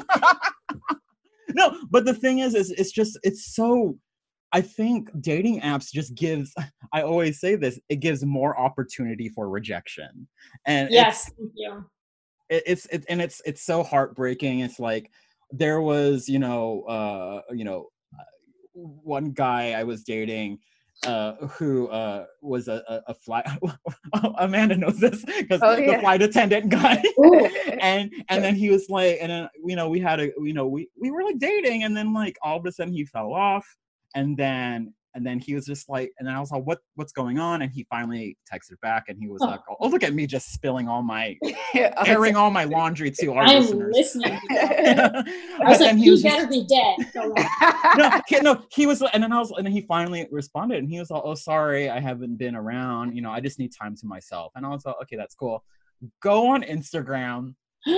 [SPEAKER 1] No, but the thing is, is it's just, it's so, I think dating apps just gives, I always say this, it gives more opportunity for rejection. And
[SPEAKER 3] Yes, thank you.
[SPEAKER 1] it's, it, it's, it, and it's, it's so heartbreaking. It's like, there was, you know, uh, you know, uh, one guy I was dating, uh, who uh, was a, a, a flight, Amanda knows this, because
[SPEAKER 2] Oh,
[SPEAKER 1] the
[SPEAKER 2] yeah.
[SPEAKER 1] flight attendant guy.
[SPEAKER 3] Ooh.
[SPEAKER 1] and and then he was like, and then you know we had a, you know we we were like dating, and then like all of a sudden he fell off, and then and then he was just like, and then I was like, what what's going on? And he finally texted back, and he was
[SPEAKER 3] Oh.
[SPEAKER 1] like, oh, look at me just spilling all my,
[SPEAKER 2] Yeah, oh,
[SPEAKER 1] airing all my laundry to our
[SPEAKER 3] I'm
[SPEAKER 1] listeners.
[SPEAKER 3] listening.
[SPEAKER 2] it's-
[SPEAKER 3] I was
[SPEAKER 1] But
[SPEAKER 3] like,
[SPEAKER 1] then he
[SPEAKER 3] he
[SPEAKER 1] was just,
[SPEAKER 3] better be dead. Go on.
[SPEAKER 1] no, he, no, he was, and then I was, and then he finally responded, and he was like, "Oh, sorry, I haven't been around. You know, I just need time to myself." And I was like, "Okay, that's cool." Go on Instagram.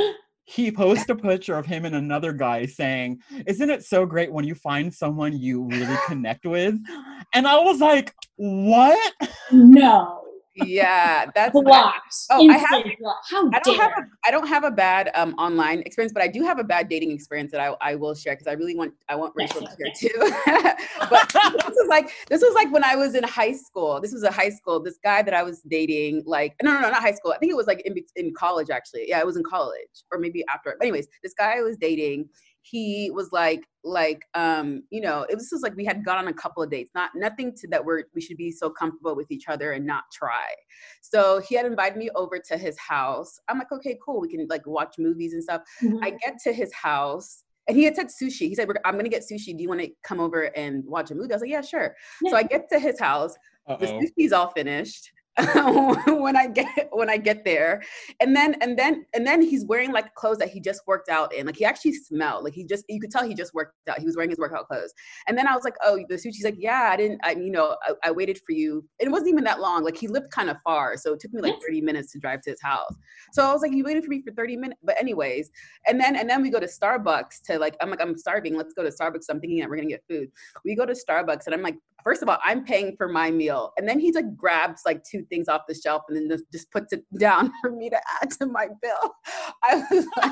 [SPEAKER 1] He posted a picture of him and another guy saying, "Isn't it so great when you find someone you really connect with?" And I was like, "What?"
[SPEAKER 3] No.
[SPEAKER 2] Yeah, that's bad.
[SPEAKER 3] Blocked.
[SPEAKER 2] Oh, I have
[SPEAKER 3] Instant block. How
[SPEAKER 2] I don't have
[SPEAKER 3] dare.
[SPEAKER 2] a I don't have a bad um online experience, but I do have a bad dating experience that I, I will share because I really want I want
[SPEAKER 3] Yes,
[SPEAKER 2] Rachel to
[SPEAKER 3] yes,
[SPEAKER 2] share too. But this was like this was like when I was in high school. This was a high school. This guy that I was dating, like no no no not high school. I think it was like in in college actually. Yeah, it was in college or maybe after. But anyways, this guy I was dating, he was like like um you know it was just like we had gone on a couple of dates, not nothing to that we're we should be so comfortable with each other and not try. So he had invited me over to his house. I'm like, okay, cool, we can like watch movies and stuff.
[SPEAKER 3] Mhm.
[SPEAKER 2] I get to his house and he had said sushi. He said, I'm gonna get sushi, do you want to come over and watch a movie? I was like, yeah, sure.
[SPEAKER 3] Yeah.
[SPEAKER 2] So I get to his house, the
[SPEAKER 1] Uh-oh.
[SPEAKER 2] sushi's all finished. when I get when I get there, and then and then and then he's wearing like clothes that he just worked out in. Like he actually smelled like he just you could tell he just worked out. He was wearing his workout clothes. And then I was like, oh, the sushi's like, yeah, I didn't, I you know, I, I waited for you. It wasn't even that long. Like he lived kind of far, so it took me like thirty minutes to drive to his house. So I was like, you waited for me for thirty minutes. But anyways, and then and then we go to Starbucks to like, I'm like, I'm starving. Let's go to Starbucks. I'm thinking that we're gonna get food. We go to Starbucks and I'm like, first of all, I'm paying for my meal. And then he's like grabs like two things off the shelf and then just, just puts it down for me to add to my bill. I was like,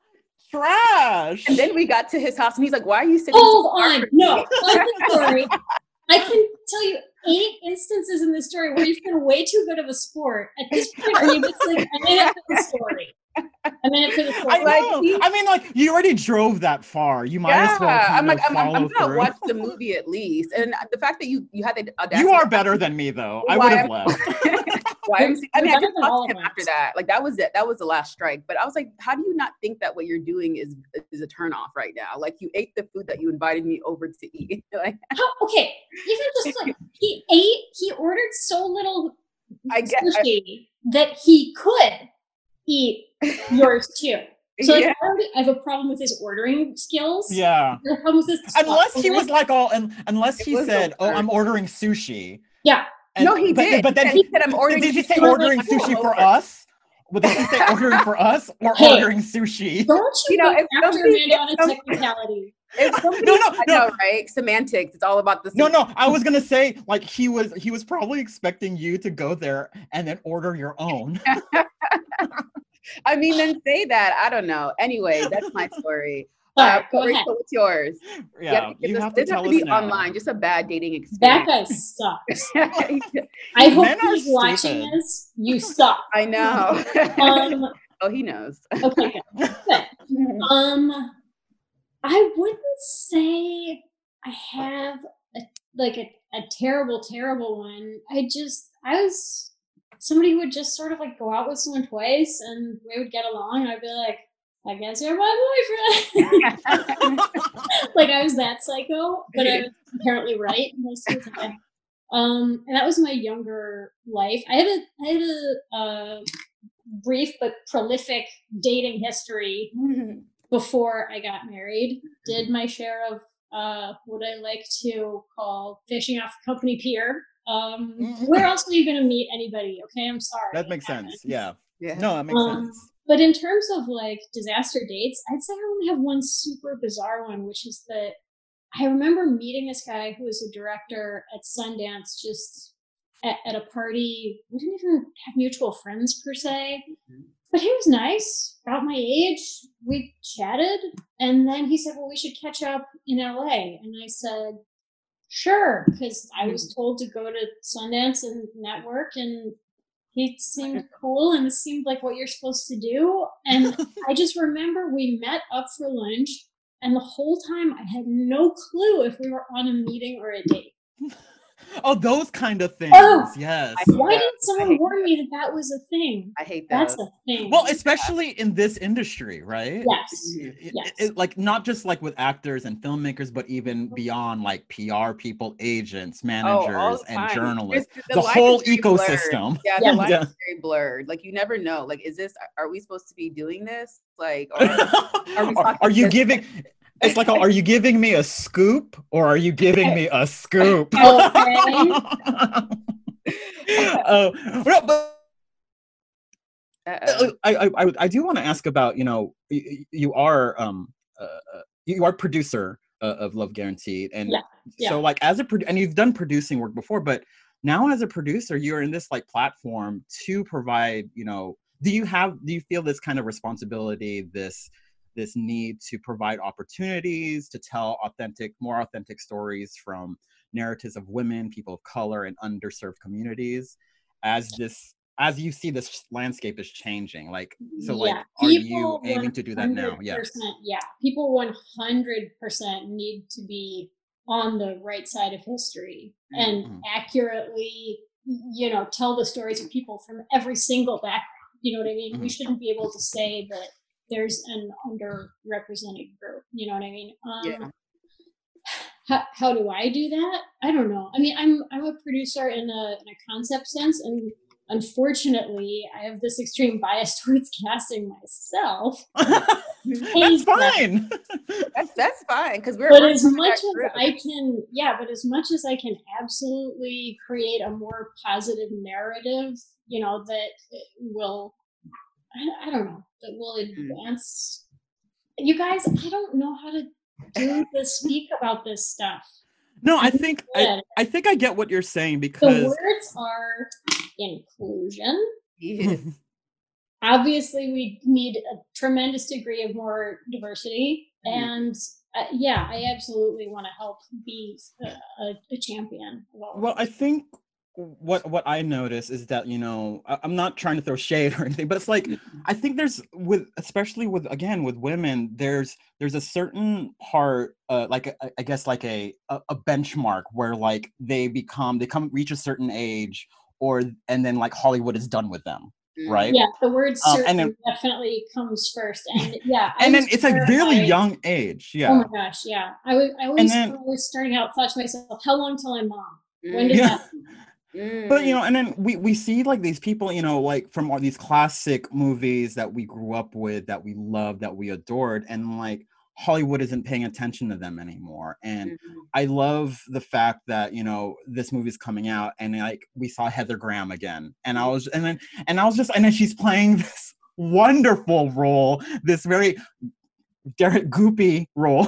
[SPEAKER 1] Trash.
[SPEAKER 2] and then we got to his house and he's like, why are you sitting
[SPEAKER 3] Hold
[SPEAKER 2] so far
[SPEAKER 3] on.
[SPEAKER 2] from
[SPEAKER 3] No.
[SPEAKER 2] me?
[SPEAKER 3] I'm sorry. I can tell you eight instances in this story where you've been way too good of a sport. At this point, are you just like, I'm in it for the story? I'm in it for the story.
[SPEAKER 1] I
[SPEAKER 2] Like,
[SPEAKER 1] know.
[SPEAKER 2] he-
[SPEAKER 1] I mean, like you already drove that far. You might as well
[SPEAKER 2] Yeah,
[SPEAKER 1] kind
[SPEAKER 2] I'm like,
[SPEAKER 1] of
[SPEAKER 2] I'm, I'm,
[SPEAKER 1] follow
[SPEAKER 2] I'm gonna
[SPEAKER 1] through.
[SPEAKER 2] watch the movie at least. And the fact that you you had the audacity.
[SPEAKER 1] You are better than me, though. I
[SPEAKER 2] Why
[SPEAKER 1] would have
[SPEAKER 2] am-
[SPEAKER 1] left.
[SPEAKER 2] Why am I mean, I
[SPEAKER 3] You're
[SPEAKER 2] did
[SPEAKER 3] better than
[SPEAKER 2] talk
[SPEAKER 3] all
[SPEAKER 2] to him
[SPEAKER 3] of
[SPEAKER 2] after
[SPEAKER 3] us.
[SPEAKER 2] that. Like that was it. That was the last strike. But I was like, how do you not think that what you're doing is is a turnoff right now? Like you ate the food that you invited me over to eat. Like
[SPEAKER 3] How, okay, even just like he ate, he ordered so little
[SPEAKER 2] I get. I,
[SPEAKER 3] sushi that he could eat yours too. So like,
[SPEAKER 2] yeah.
[SPEAKER 3] I, already, I have a problem with his ordering skills.
[SPEAKER 1] Yeah.
[SPEAKER 3] I have a problem with his
[SPEAKER 1] Unless he was
[SPEAKER 3] thoughtfulness.
[SPEAKER 1] like all, and unless
[SPEAKER 2] It
[SPEAKER 1] he
[SPEAKER 2] was the
[SPEAKER 1] said, "Oh,
[SPEAKER 2] worst.
[SPEAKER 1] I'm ordering sushi."
[SPEAKER 3] Yeah.
[SPEAKER 1] And,
[SPEAKER 2] No, he
[SPEAKER 1] but,
[SPEAKER 2] did.
[SPEAKER 1] But then
[SPEAKER 2] he said, I'm ordering.
[SPEAKER 1] did he say
[SPEAKER 2] sushi.
[SPEAKER 1] ordering
[SPEAKER 2] Like, come
[SPEAKER 1] sushi for
[SPEAKER 2] over.
[SPEAKER 1] us, But did she say ordering for us or
[SPEAKER 3] Hey.
[SPEAKER 1] ordering sushi?
[SPEAKER 3] Don't you,
[SPEAKER 2] You know,
[SPEAKER 3] go
[SPEAKER 2] if
[SPEAKER 3] after
[SPEAKER 2] somebody-
[SPEAKER 3] Amanda on a
[SPEAKER 2] if some-
[SPEAKER 3] technicality.
[SPEAKER 2] It's somebody,
[SPEAKER 1] No, no,
[SPEAKER 2] I
[SPEAKER 1] no.
[SPEAKER 2] know, right? Semantics. It's all about the
[SPEAKER 1] No, no, I was gonna say like he was he was probably expecting you to go there and then order your own.
[SPEAKER 2] I mean, then say that. I don't know. Anyway, that's my story.
[SPEAKER 3] All
[SPEAKER 2] Uh,
[SPEAKER 3] right, go
[SPEAKER 2] Rachel,
[SPEAKER 3] ahead.
[SPEAKER 2] what's yours?
[SPEAKER 1] Yeah,
[SPEAKER 2] have to give
[SPEAKER 1] you
[SPEAKER 2] us-
[SPEAKER 1] have to
[SPEAKER 2] it doesn't
[SPEAKER 1] tell
[SPEAKER 2] have to
[SPEAKER 1] us
[SPEAKER 2] be
[SPEAKER 1] now.
[SPEAKER 2] online, just a bad dating
[SPEAKER 3] That
[SPEAKER 2] experience.
[SPEAKER 3] guy sucks. I hope
[SPEAKER 1] Men are
[SPEAKER 3] he's watching
[SPEAKER 1] stupid.
[SPEAKER 3] this. You suck.
[SPEAKER 2] I know.
[SPEAKER 3] Um,
[SPEAKER 2] oh, he knows.
[SPEAKER 3] okay, good. Good. Um, I wouldn't say I have a, like a, a terrible, terrible one. I just, I was somebody who would just sort of like go out with someone twice and we would get along. And I'd be like, I guess you're my boyfriend. Like I was that psycho, but I was apparently right most of the time. Um, and that was my younger life. I had a, I had a uh, brief but prolific dating history before I got married. Did my share of uh, what I like to call fishing off the company pier. Um,
[SPEAKER 1] Mhm.
[SPEAKER 3] where else are you going to meet anybody? Okay, I'm sorry.
[SPEAKER 1] That makes
[SPEAKER 3] It happened.
[SPEAKER 1] sense. Yeah.
[SPEAKER 2] Yeah.
[SPEAKER 1] No, that makes
[SPEAKER 3] Um,
[SPEAKER 1] sense.
[SPEAKER 3] But in terms of like disaster dates, I'd say I only have one super bizarre one, which is that I remember meeting this guy who was a director at Sundance just at, at a party. We didn't even have mutual friends per se, but he was nice, about my age. We chatted, and then he said, well, we should catch up in L A. And I said, sure, because I was told to go to Sundance and network, and he seemed cool, and it seemed like what you're supposed to do. And I just remember we met up for lunch, and the whole time I had no clue if we were on a meeting or a date.
[SPEAKER 1] Oh, those kind of things.
[SPEAKER 3] Oh!
[SPEAKER 1] Yes.
[SPEAKER 2] I-
[SPEAKER 3] Why
[SPEAKER 2] Yeah,
[SPEAKER 3] didn't
[SPEAKER 2] I
[SPEAKER 3] someone
[SPEAKER 2] hate
[SPEAKER 3] warn me that that was a thing?
[SPEAKER 2] I hate
[SPEAKER 3] That's
[SPEAKER 2] those.
[SPEAKER 3] a thing.
[SPEAKER 1] Well, especially in this industry, right?
[SPEAKER 3] yes.
[SPEAKER 1] It- it-
[SPEAKER 3] Yes.
[SPEAKER 1] it- like not just like with actors and filmmakers, but even beyond like P R people, agents,
[SPEAKER 2] Oh,
[SPEAKER 1] managers,
[SPEAKER 2] all the
[SPEAKER 1] and
[SPEAKER 2] time.
[SPEAKER 1] journalists.
[SPEAKER 2] There's-
[SPEAKER 1] The
[SPEAKER 2] line
[SPEAKER 1] whole
[SPEAKER 2] is very blurred.
[SPEAKER 1] ecosystem.
[SPEAKER 2] Yeah, the
[SPEAKER 3] Yeah.
[SPEAKER 2] line
[SPEAKER 1] Yeah.
[SPEAKER 2] is very blurred. Like you never know. Like, is this? Are we supposed to be doing this? Like, or,
[SPEAKER 1] are,
[SPEAKER 2] we
[SPEAKER 1] are
[SPEAKER 2] talking
[SPEAKER 1] you
[SPEAKER 2] just-
[SPEAKER 1] giving? It's like, are you giving me a scoop or are you giving me a scoop?
[SPEAKER 3] Okay.
[SPEAKER 1] Oh, no, but
[SPEAKER 2] uh-oh.
[SPEAKER 1] I, I, I, I do want to ask about, you know, you, you are um uh, uh, you are producer uh, of Love Guaranteed, and
[SPEAKER 3] Yeah, yeah.
[SPEAKER 1] so like as a pro- and you've done producing work before, but now as a producer, you're in this like platform to provide, you know, do you have do you feel this kind of responsibility, this this need to provide opportunities to tell authentic, more authentic stories from narratives of women, people of color, and underserved communities, as this as you see this landscape is changing? Like, so like,
[SPEAKER 3] Yeah,
[SPEAKER 1] are you
[SPEAKER 3] people
[SPEAKER 1] aiming to do that now? Yeah.
[SPEAKER 3] one hundred percent Yeah, people one hundred percent need to be on the right side of history and
[SPEAKER 1] Mhm.
[SPEAKER 3] accurately, you know, tell the stories of people from every single background. You know what I mean? We
[SPEAKER 1] Mhm.
[SPEAKER 3] shouldn't be able to say that there's an underrepresented group. You know what I mean? Um,
[SPEAKER 2] Yeah.
[SPEAKER 3] How, how do I do that? I don't know. I mean, I'm I'm a producer in a in a concept sense, and unfortunately, I have this extreme bias towards casting myself.
[SPEAKER 1] That's fine.
[SPEAKER 2] That's that's fine because we're.
[SPEAKER 3] But
[SPEAKER 2] we're
[SPEAKER 3] as
[SPEAKER 2] part of
[SPEAKER 3] much
[SPEAKER 2] that
[SPEAKER 3] as
[SPEAKER 2] group.
[SPEAKER 3] I can, yeah, but as much as I can absolutely create a more positive narrative, you know, that will, I, I don't know, that will advance. You guys, I don't know how to do the speak about this stuff.
[SPEAKER 1] No, I think I,
[SPEAKER 3] Good.
[SPEAKER 1] I think I get what you're saying
[SPEAKER 3] The
[SPEAKER 1] because
[SPEAKER 3] words are inclusion.
[SPEAKER 2] Yeah.
[SPEAKER 3] Obviously, we need a tremendous degree of more diversity,
[SPEAKER 2] Mhm.
[SPEAKER 3] and uh, yeah, I absolutely want to help be a, a, a champion. Of all of
[SPEAKER 1] well, I
[SPEAKER 3] this.
[SPEAKER 1] think what what I notice is that, you know, I, I'm not trying to throw shade or anything, but it's like I think there's with especially with again with women, there's there's a certain part, uh, like I, I guess like a, a a benchmark where like they become they come reach a certain age, or and then like Hollywood is done with them, right?
[SPEAKER 3] Yeah, the word
[SPEAKER 1] Um,
[SPEAKER 3] certain
[SPEAKER 1] and then-
[SPEAKER 3] definitely comes first, and yeah, I
[SPEAKER 1] And then
[SPEAKER 3] was
[SPEAKER 1] it's a really
[SPEAKER 3] terrified.
[SPEAKER 1] young age,
[SPEAKER 3] Oh
[SPEAKER 1] yeah.
[SPEAKER 3] my gosh, yeah. I was I always
[SPEAKER 1] then-
[SPEAKER 3] when I was starting out thought to myself, how long till I'm mom? When does
[SPEAKER 1] Yeah.
[SPEAKER 3] that?
[SPEAKER 1] But you know, and then we we see like these people, you know, like from all these classic movies that we grew up with, that we loved, that we adored, and like Hollywood isn't paying attention to them anymore. And
[SPEAKER 2] Mhm.
[SPEAKER 1] I love the fact that, you know, this movie's coming out and like we saw Heather Graham again. And I was and then and I was just and then she's playing this wonderful role, this very Derek Goopy role.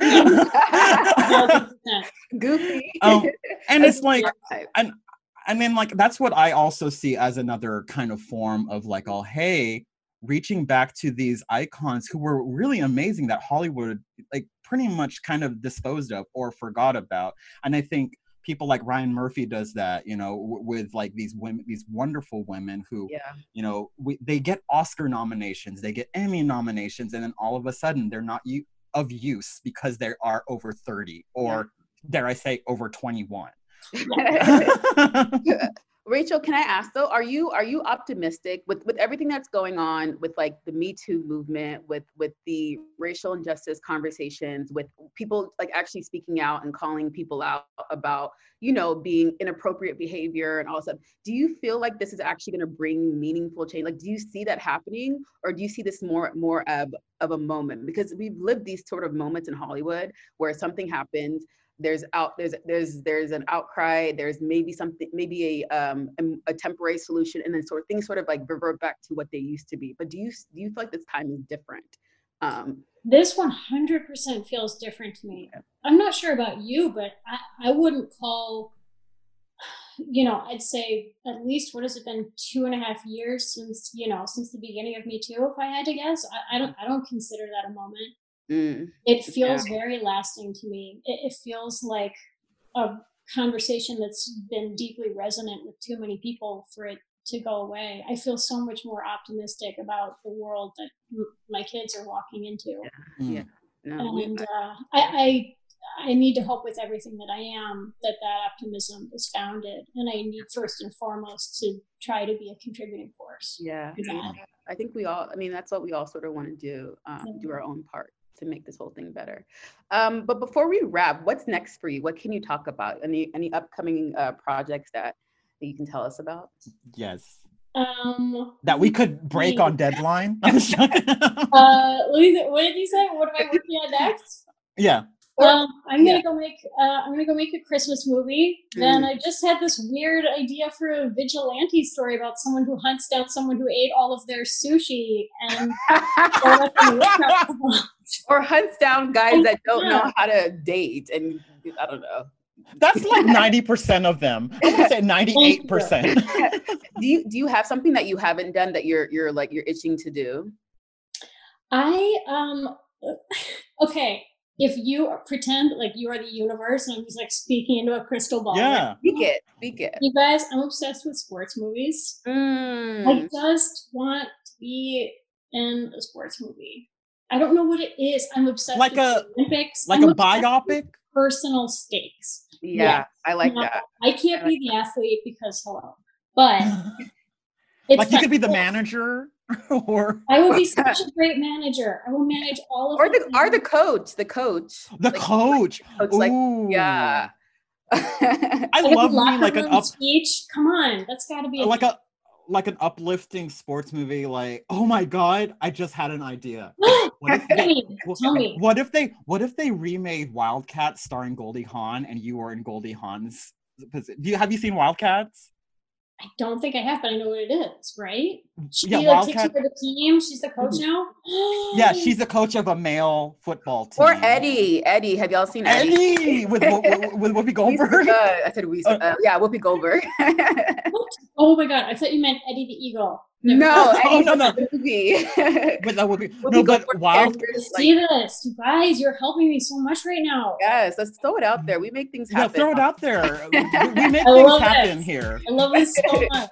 [SPEAKER 2] Goofy.
[SPEAKER 1] um, and
[SPEAKER 2] That's
[SPEAKER 1] it's like
[SPEAKER 2] right.
[SPEAKER 1] and and then like that's what I also see as another kind of form of like, oh hey, reaching back to these icons who were really amazing that Hollywood like pretty much kind of disposed of or forgot about. And I think people like Ryan Murphy does that, you know, w- with like these women, these wonderful women who,
[SPEAKER 2] Yeah.
[SPEAKER 1] you know, we, they get Oscar nominations, they get Emmy nominations, and then all of a sudden they're not u- of use because they are over thirty or dare I say over twenty-one.
[SPEAKER 2] Rachel, can I ask though, are you are you optimistic with with everything that's going on with like the Me Too movement, with with the racial injustice conversations, with people like actually speaking out and calling people out about, you know, being inappropriate behavior and all that? Do you feel like this is actually going to bring meaningful change? Like, do you see that happening, or do you see this more more of of a moment? Because we've lived these sort of moments in Hollywood where something happens, there's out there's there's there's an outcry, there's maybe something, maybe a um a, a temporary solution, and then sort of things sort of like revert back to what they used to be. But do you do you feel like this time is different? Um
[SPEAKER 3] This one hundred percent feels different to me. I'm not sure about you, but I, I wouldn't call, you know, I'd say at least, what has it been, two and a half years since, you know, since the beginning of Me Too, if I had to guess. I, I don't I don't consider that a moment.
[SPEAKER 2] mm,
[SPEAKER 3] It feels very lasting to me. It, it feels like a conversation that's been deeply resonant with too many people for it to go away. I feel so much more optimistic about the world that m- my kids are walking into.
[SPEAKER 2] yeah. No, we,
[SPEAKER 3] And uh, I, I I need to hope with everything that I am that that optimism is founded, and I need first and foremost to try to be a contributing force.
[SPEAKER 2] yeah,
[SPEAKER 3] to that.
[SPEAKER 2] yeah. I think we all, I mean, that's what we all sort of want to do, um,
[SPEAKER 3] Yeah.
[SPEAKER 2] do our own part to make this whole thing better. Um, but before we wrap, what's next for you? What can you talk about? Any any upcoming uh, projects that, that you can tell us about?
[SPEAKER 1] Yes.
[SPEAKER 3] Um,
[SPEAKER 1] That we could break
[SPEAKER 3] me.
[SPEAKER 1] on deadline. I'm just joking.
[SPEAKER 3] Uh, Louise, what did you say? What am I working on next?
[SPEAKER 1] Yeah.
[SPEAKER 3] Um, I'm gonna
[SPEAKER 2] yeah.
[SPEAKER 3] go make. Uh, I'm gonna go make a Christmas movie. Then I just had this weird idea for a vigilante story about someone who hunts down someone who ate all of their sushi and showed up in the
[SPEAKER 2] Or hunts down guys that don't
[SPEAKER 3] Yeah.
[SPEAKER 2] know how to date, and I don't know.
[SPEAKER 1] That's like ninety percent of them. I would say ninety-eight percent.
[SPEAKER 2] Do you do you have something that you haven't done that you're you're like you're itching to do?
[SPEAKER 3] I um. Okay, if you pretend like you are the universe, and I'm just like speaking into a crystal ball.
[SPEAKER 1] Yeah.
[SPEAKER 2] Speak it, speak it.
[SPEAKER 3] You guys, I'm obsessed with sports movies.
[SPEAKER 2] Mm.
[SPEAKER 3] I just want to be in a sports movie. I don't know what it is. I'm obsessed
[SPEAKER 1] Like
[SPEAKER 3] with
[SPEAKER 1] a-
[SPEAKER 3] the Olympics.
[SPEAKER 1] Like
[SPEAKER 3] I'm
[SPEAKER 1] a
[SPEAKER 3] obsessed with
[SPEAKER 1] biopic?
[SPEAKER 3] personal stakes.
[SPEAKER 2] Yeah,
[SPEAKER 3] Yeah.
[SPEAKER 2] I like
[SPEAKER 3] Now,
[SPEAKER 2] that.
[SPEAKER 3] I can't be the athlete because hello, but it's
[SPEAKER 1] Like you
[SPEAKER 3] fun.
[SPEAKER 1] could be the manager or
[SPEAKER 3] I will be such a great manager. I will manage all of
[SPEAKER 2] Or the
[SPEAKER 3] them.
[SPEAKER 2] or the coach, the coach.
[SPEAKER 1] the
[SPEAKER 2] Like,
[SPEAKER 1] coach.
[SPEAKER 2] coach, like,
[SPEAKER 1] Ooh.
[SPEAKER 2] yeah.
[SPEAKER 1] I
[SPEAKER 3] I have
[SPEAKER 1] love
[SPEAKER 3] a
[SPEAKER 1] me
[SPEAKER 3] locker
[SPEAKER 1] like an
[SPEAKER 3] room
[SPEAKER 1] up
[SPEAKER 3] speech. Come on, that's got to be a
[SPEAKER 1] like a like an uplifting sports movie. Like, oh my god, I just had an idea. What if
[SPEAKER 3] Tell
[SPEAKER 1] they,
[SPEAKER 3] me, tell me.
[SPEAKER 1] what if they what if they remade Wildcats starring Goldie Hawn and you were in Goldie Hawn's position? Do you have you seen Wildcats?
[SPEAKER 3] I don't think I have, but I know what it is, right? She
[SPEAKER 1] Yeah,
[SPEAKER 3] like takes
[SPEAKER 1] Wildcat-
[SPEAKER 3] over the team. She's the coach now.
[SPEAKER 1] Yeah, she's the coach of a male football team.
[SPEAKER 2] Or Eddie. Eddie. Have y'all seen Eddie?
[SPEAKER 1] Eddie with with, with Whoopi
[SPEAKER 2] We-
[SPEAKER 1] Goldberg.
[SPEAKER 2] uh, I said we. Uh, yeah, Whoopi Goldberg.
[SPEAKER 3] What? Oh my god! I thought you meant Eddie the Eagle.
[SPEAKER 2] no,
[SPEAKER 1] Oh,
[SPEAKER 2] Eddie
[SPEAKER 1] no,
[SPEAKER 2] from
[SPEAKER 1] no.
[SPEAKER 2] the movie.
[SPEAKER 1] With uh, Whoopi.
[SPEAKER 2] Whoopi
[SPEAKER 1] No, but
[SPEAKER 2] Goldberg
[SPEAKER 1] Wild.
[SPEAKER 2] characters,
[SPEAKER 3] See
[SPEAKER 2] like,
[SPEAKER 3] this, you guys. You're helping me so much right now.
[SPEAKER 2] yes, let's throw it out there. We make things
[SPEAKER 1] Yeah,
[SPEAKER 2] happen.
[SPEAKER 1] throw it out there. We, we make
[SPEAKER 3] I
[SPEAKER 1] things
[SPEAKER 3] love
[SPEAKER 1] happen
[SPEAKER 3] this.
[SPEAKER 1] here.
[SPEAKER 3] I love this so much.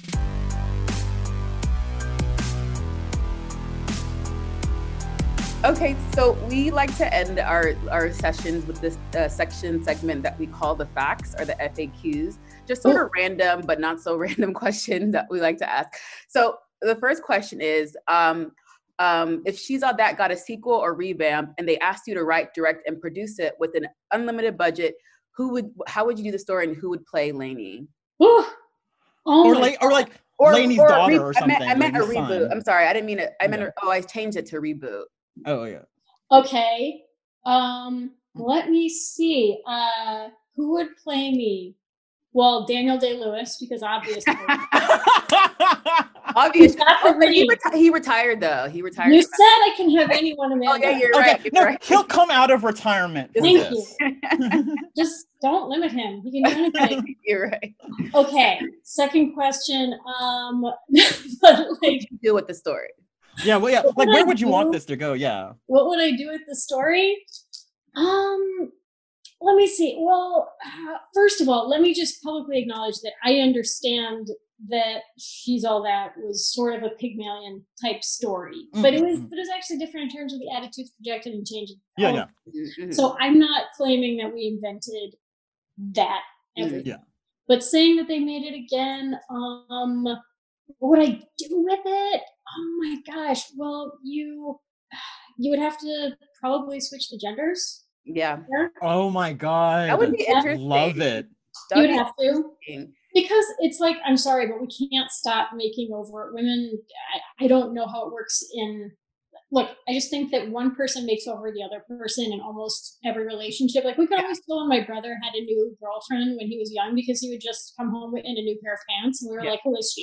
[SPEAKER 2] Okay, so we like to end our, our sessions with this uh, section segment that we call the facts or the F A Qs, just sort of random but not so random questions that we like to ask. So the first question is, um, um, if She's All That got a sequel or revamp and they asked you to write, direct, and produce it with an unlimited budget, who would, how would you do the story and who would play Lainey?
[SPEAKER 3] Whew. Oh
[SPEAKER 1] Or
[SPEAKER 3] my
[SPEAKER 1] like, or like
[SPEAKER 2] Or,
[SPEAKER 1] Lainey's
[SPEAKER 2] or a
[SPEAKER 1] daughter
[SPEAKER 2] re-
[SPEAKER 1] or
[SPEAKER 2] I meant,
[SPEAKER 1] something.
[SPEAKER 2] I meant a
[SPEAKER 1] Lainey's
[SPEAKER 2] reboot.
[SPEAKER 1] son.
[SPEAKER 2] I'm sorry, I didn't mean it. I meant,
[SPEAKER 1] Yeah.
[SPEAKER 2] a, oh, I changed it to reboot.
[SPEAKER 1] Oh yeah.
[SPEAKER 3] Okay. Um, let me see. Uh, who would play me? Well, Daniel Day-Lewis, because obviously.
[SPEAKER 2] Obvious.
[SPEAKER 3] Got the
[SPEAKER 2] Oh, but he,
[SPEAKER 3] ring.
[SPEAKER 2] reti- he retired though. He retired.
[SPEAKER 3] You
[SPEAKER 2] from
[SPEAKER 3] said I can have anyone,
[SPEAKER 2] Oh
[SPEAKER 3] Amanda.
[SPEAKER 2] yeah, you're
[SPEAKER 1] Okay,
[SPEAKER 2] right. You're
[SPEAKER 1] no,
[SPEAKER 2] right.
[SPEAKER 1] he'll come out of retirement for
[SPEAKER 3] Thank
[SPEAKER 1] this.
[SPEAKER 3] you. Just don't limit him. He can do anything.
[SPEAKER 2] You're right.
[SPEAKER 3] Okay. Second question. Um, but
[SPEAKER 2] What
[SPEAKER 3] like,
[SPEAKER 2] did you do with the story?
[SPEAKER 1] Yeah, well, yeah.
[SPEAKER 3] What
[SPEAKER 1] Like,
[SPEAKER 3] would
[SPEAKER 1] where
[SPEAKER 3] I
[SPEAKER 1] would you want
[SPEAKER 3] do?
[SPEAKER 1] this to go? Yeah.
[SPEAKER 3] what would I do with the story? Um, let me see. Well, uh, first of all, let me just publicly acknowledge that I understand that She's All That was sort of a Pygmalion type story, but it was
[SPEAKER 1] Mhm.
[SPEAKER 3] but it was actually different in terms of the attitudes projected and changing.
[SPEAKER 1] Yeah, yeah.
[SPEAKER 2] Mhm.
[SPEAKER 3] So I'm not claiming that we invented that everything,
[SPEAKER 1] Yeah.
[SPEAKER 3] but saying that they made it again. Um, what would I do with it? Oh my gosh! Well, you you would have to probably switch the genders.
[SPEAKER 2] Yeah,
[SPEAKER 1] Oh my God.
[SPEAKER 2] that would be
[SPEAKER 3] Yeah.
[SPEAKER 2] interesting.
[SPEAKER 1] Love it.
[SPEAKER 2] That
[SPEAKER 3] You
[SPEAKER 2] would
[SPEAKER 3] would
[SPEAKER 2] be
[SPEAKER 3] have to.
[SPEAKER 2] interesting.
[SPEAKER 3] Because it's like, I'm sorry, but we can't stop making over women. I, I don't know how it works in. Look, I just think that one person makes over the other person in almost every relationship. Like, we could
[SPEAKER 2] Yeah.
[SPEAKER 3] always tell when my brother had a new girlfriend when he was young because he would just come home in a new pair of pants, and we were
[SPEAKER 2] Yeah.
[SPEAKER 3] like, who is she?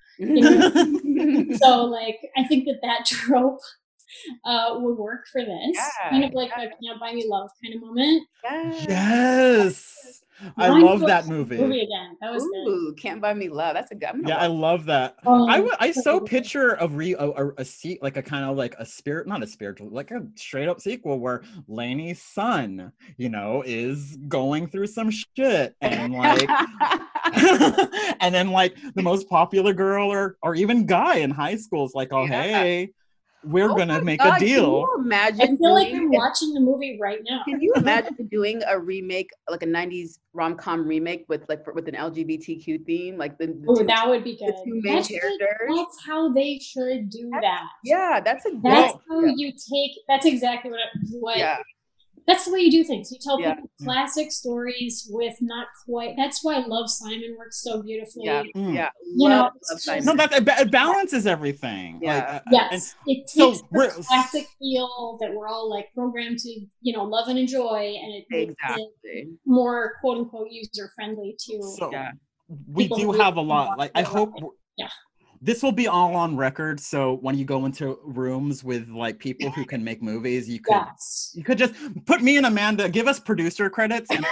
[SPEAKER 3] So, like, I think that that trope uh, would work for this.
[SPEAKER 2] Yeah,
[SPEAKER 3] Kind of like
[SPEAKER 2] yeah.
[SPEAKER 3] a Can't Buy Me Love kind of moment.
[SPEAKER 2] Yeah.
[SPEAKER 1] Yes. I
[SPEAKER 3] Now I'm
[SPEAKER 1] love
[SPEAKER 3] so
[SPEAKER 1] that
[SPEAKER 3] excited for the
[SPEAKER 1] movie.
[SPEAKER 3] movie again. That was good.
[SPEAKER 2] Ooh, Can't Buy Me Love. That's a good. I'm gonna
[SPEAKER 1] Yeah, I
[SPEAKER 2] watch.
[SPEAKER 1] love that.
[SPEAKER 3] Um,
[SPEAKER 1] I would, I so
[SPEAKER 3] so-
[SPEAKER 1] picture a re a, a, a seat like a kind of like a spirit, not a spiritual, like a straight up sequel where Lainey's son, you know, is going through some shit and like, and then like the most popular girl or or even guy in high school is like, oh
[SPEAKER 2] Yeah.
[SPEAKER 1] hey, we're
[SPEAKER 2] Oh
[SPEAKER 1] gonna
[SPEAKER 2] my
[SPEAKER 1] make
[SPEAKER 2] God,
[SPEAKER 1] a deal.
[SPEAKER 2] Can you
[SPEAKER 3] I
[SPEAKER 2] imagine
[SPEAKER 3] feel like
[SPEAKER 2] doing?
[SPEAKER 3] I'm watching the movie right now.
[SPEAKER 2] Can you imagine doing a remake, like a nineties rom com remake with like for, with an L G B T Q theme, like the, the
[SPEAKER 3] Oh,
[SPEAKER 2] two,
[SPEAKER 3] that would be good.
[SPEAKER 2] the two main
[SPEAKER 3] That should-
[SPEAKER 2] characters?
[SPEAKER 3] that's how they should do
[SPEAKER 2] That's-
[SPEAKER 3] that.
[SPEAKER 2] Yeah, that's a good.
[SPEAKER 3] That's
[SPEAKER 1] Well-
[SPEAKER 3] how you take. That's exactly what. I- what
[SPEAKER 2] Yeah,
[SPEAKER 3] That's the way you do things. You tell
[SPEAKER 2] Yeah.
[SPEAKER 3] people classic stories with not quite. That's why Love, Simon works so beautifully.
[SPEAKER 2] yeah,
[SPEAKER 1] Mm.
[SPEAKER 2] yeah.
[SPEAKER 3] You know,
[SPEAKER 2] Love,
[SPEAKER 3] it's
[SPEAKER 2] love
[SPEAKER 3] just-
[SPEAKER 2] Simon.
[SPEAKER 1] No, that it ba- it balances everything.
[SPEAKER 2] Yeah.
[SPEAKER 1] Like, uh,
[SPEAKER 3] Yes, it takes
[SPEAKER 1] so
[SPEAKER 3] the
[SPEAKER 1] we're-
[SPEAKER 3] classic feel that we're all like programmed to, you know, love and enjoy, and it makes it
[SPEAKER 2] Exactly.
[SPEAKER 3] more quote unquote user friendly to.
[SPEAKER 1] So
[SPEAKER 2] Yeah.
[SPEAKER 1] we
[SPEAKER 3] people
[SPEAKER 1] do
[SPEAKER 3] who
[SPEAKER 1] have a
[SPEAKER 3] really
[SPEAKER 1] lot.
[SPEAKER 3] want
[SPEAKER 1] Like I
[SPEAKER 3] to
[SPEAKER 1] hope
[SPEAKER 3] love Yeah.
[SPEAKER 1] this will be all on record. So when you go into rooms with like people who can make movies, you could
[SPEAKER 3] Yes.
[SPEAKER 1] you could just put me and Amanda, give us producer credits. And,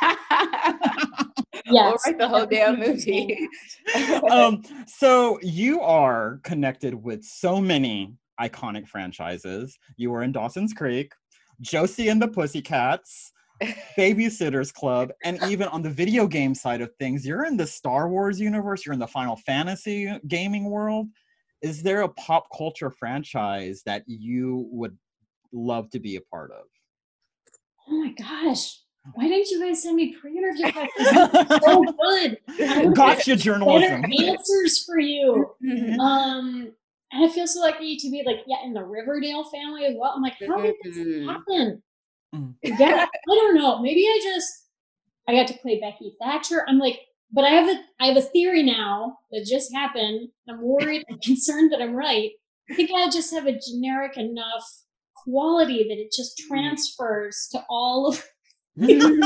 [SPEAKER 2] We'll
[SPEAKER 3] Yes.
[SPEAKER 2] write the whole damn movie.
[SPEAKER 1] um, so you are connected with so many iconic franchises. You were in Dawson's Creek, Josie and the Pussycats, Babysitter's Club, and even on the video game side of things, you're in the Star Wars universe, you're in the Final Fantasy gaming world. Is there a pop culture franchise that you would love to be a part of?
[SPEAKER 3] Oh my gosh. Why didn't you guys send me pre-interview questions? So good. I would
[SPEAKER 1] Gotcha
[SPEAKER 3] have
[SPEAKER 1] journalism.
[SPEAKER 3] better answers for you.
[SPEAKER 2] Mhm.
[SPEAKER 3] Um, and I feel so lucky to be like, yeah, in the Riverdale family as well. I'm like, how did this
[SPEAKER 2] Mhm.
[SPEAKER 3] happen?
[SPEAKER 1] Mm.
[SPEAKER 3] Yeah, I don't know. Maybe I just I got to play Becky Thatcher. I'm like, but I have a I have a theory now that just happened. I'm worried and concerned that I'm right. I think I just have a generic enough quality that it just transfers to all of
[SPEAKER 1] But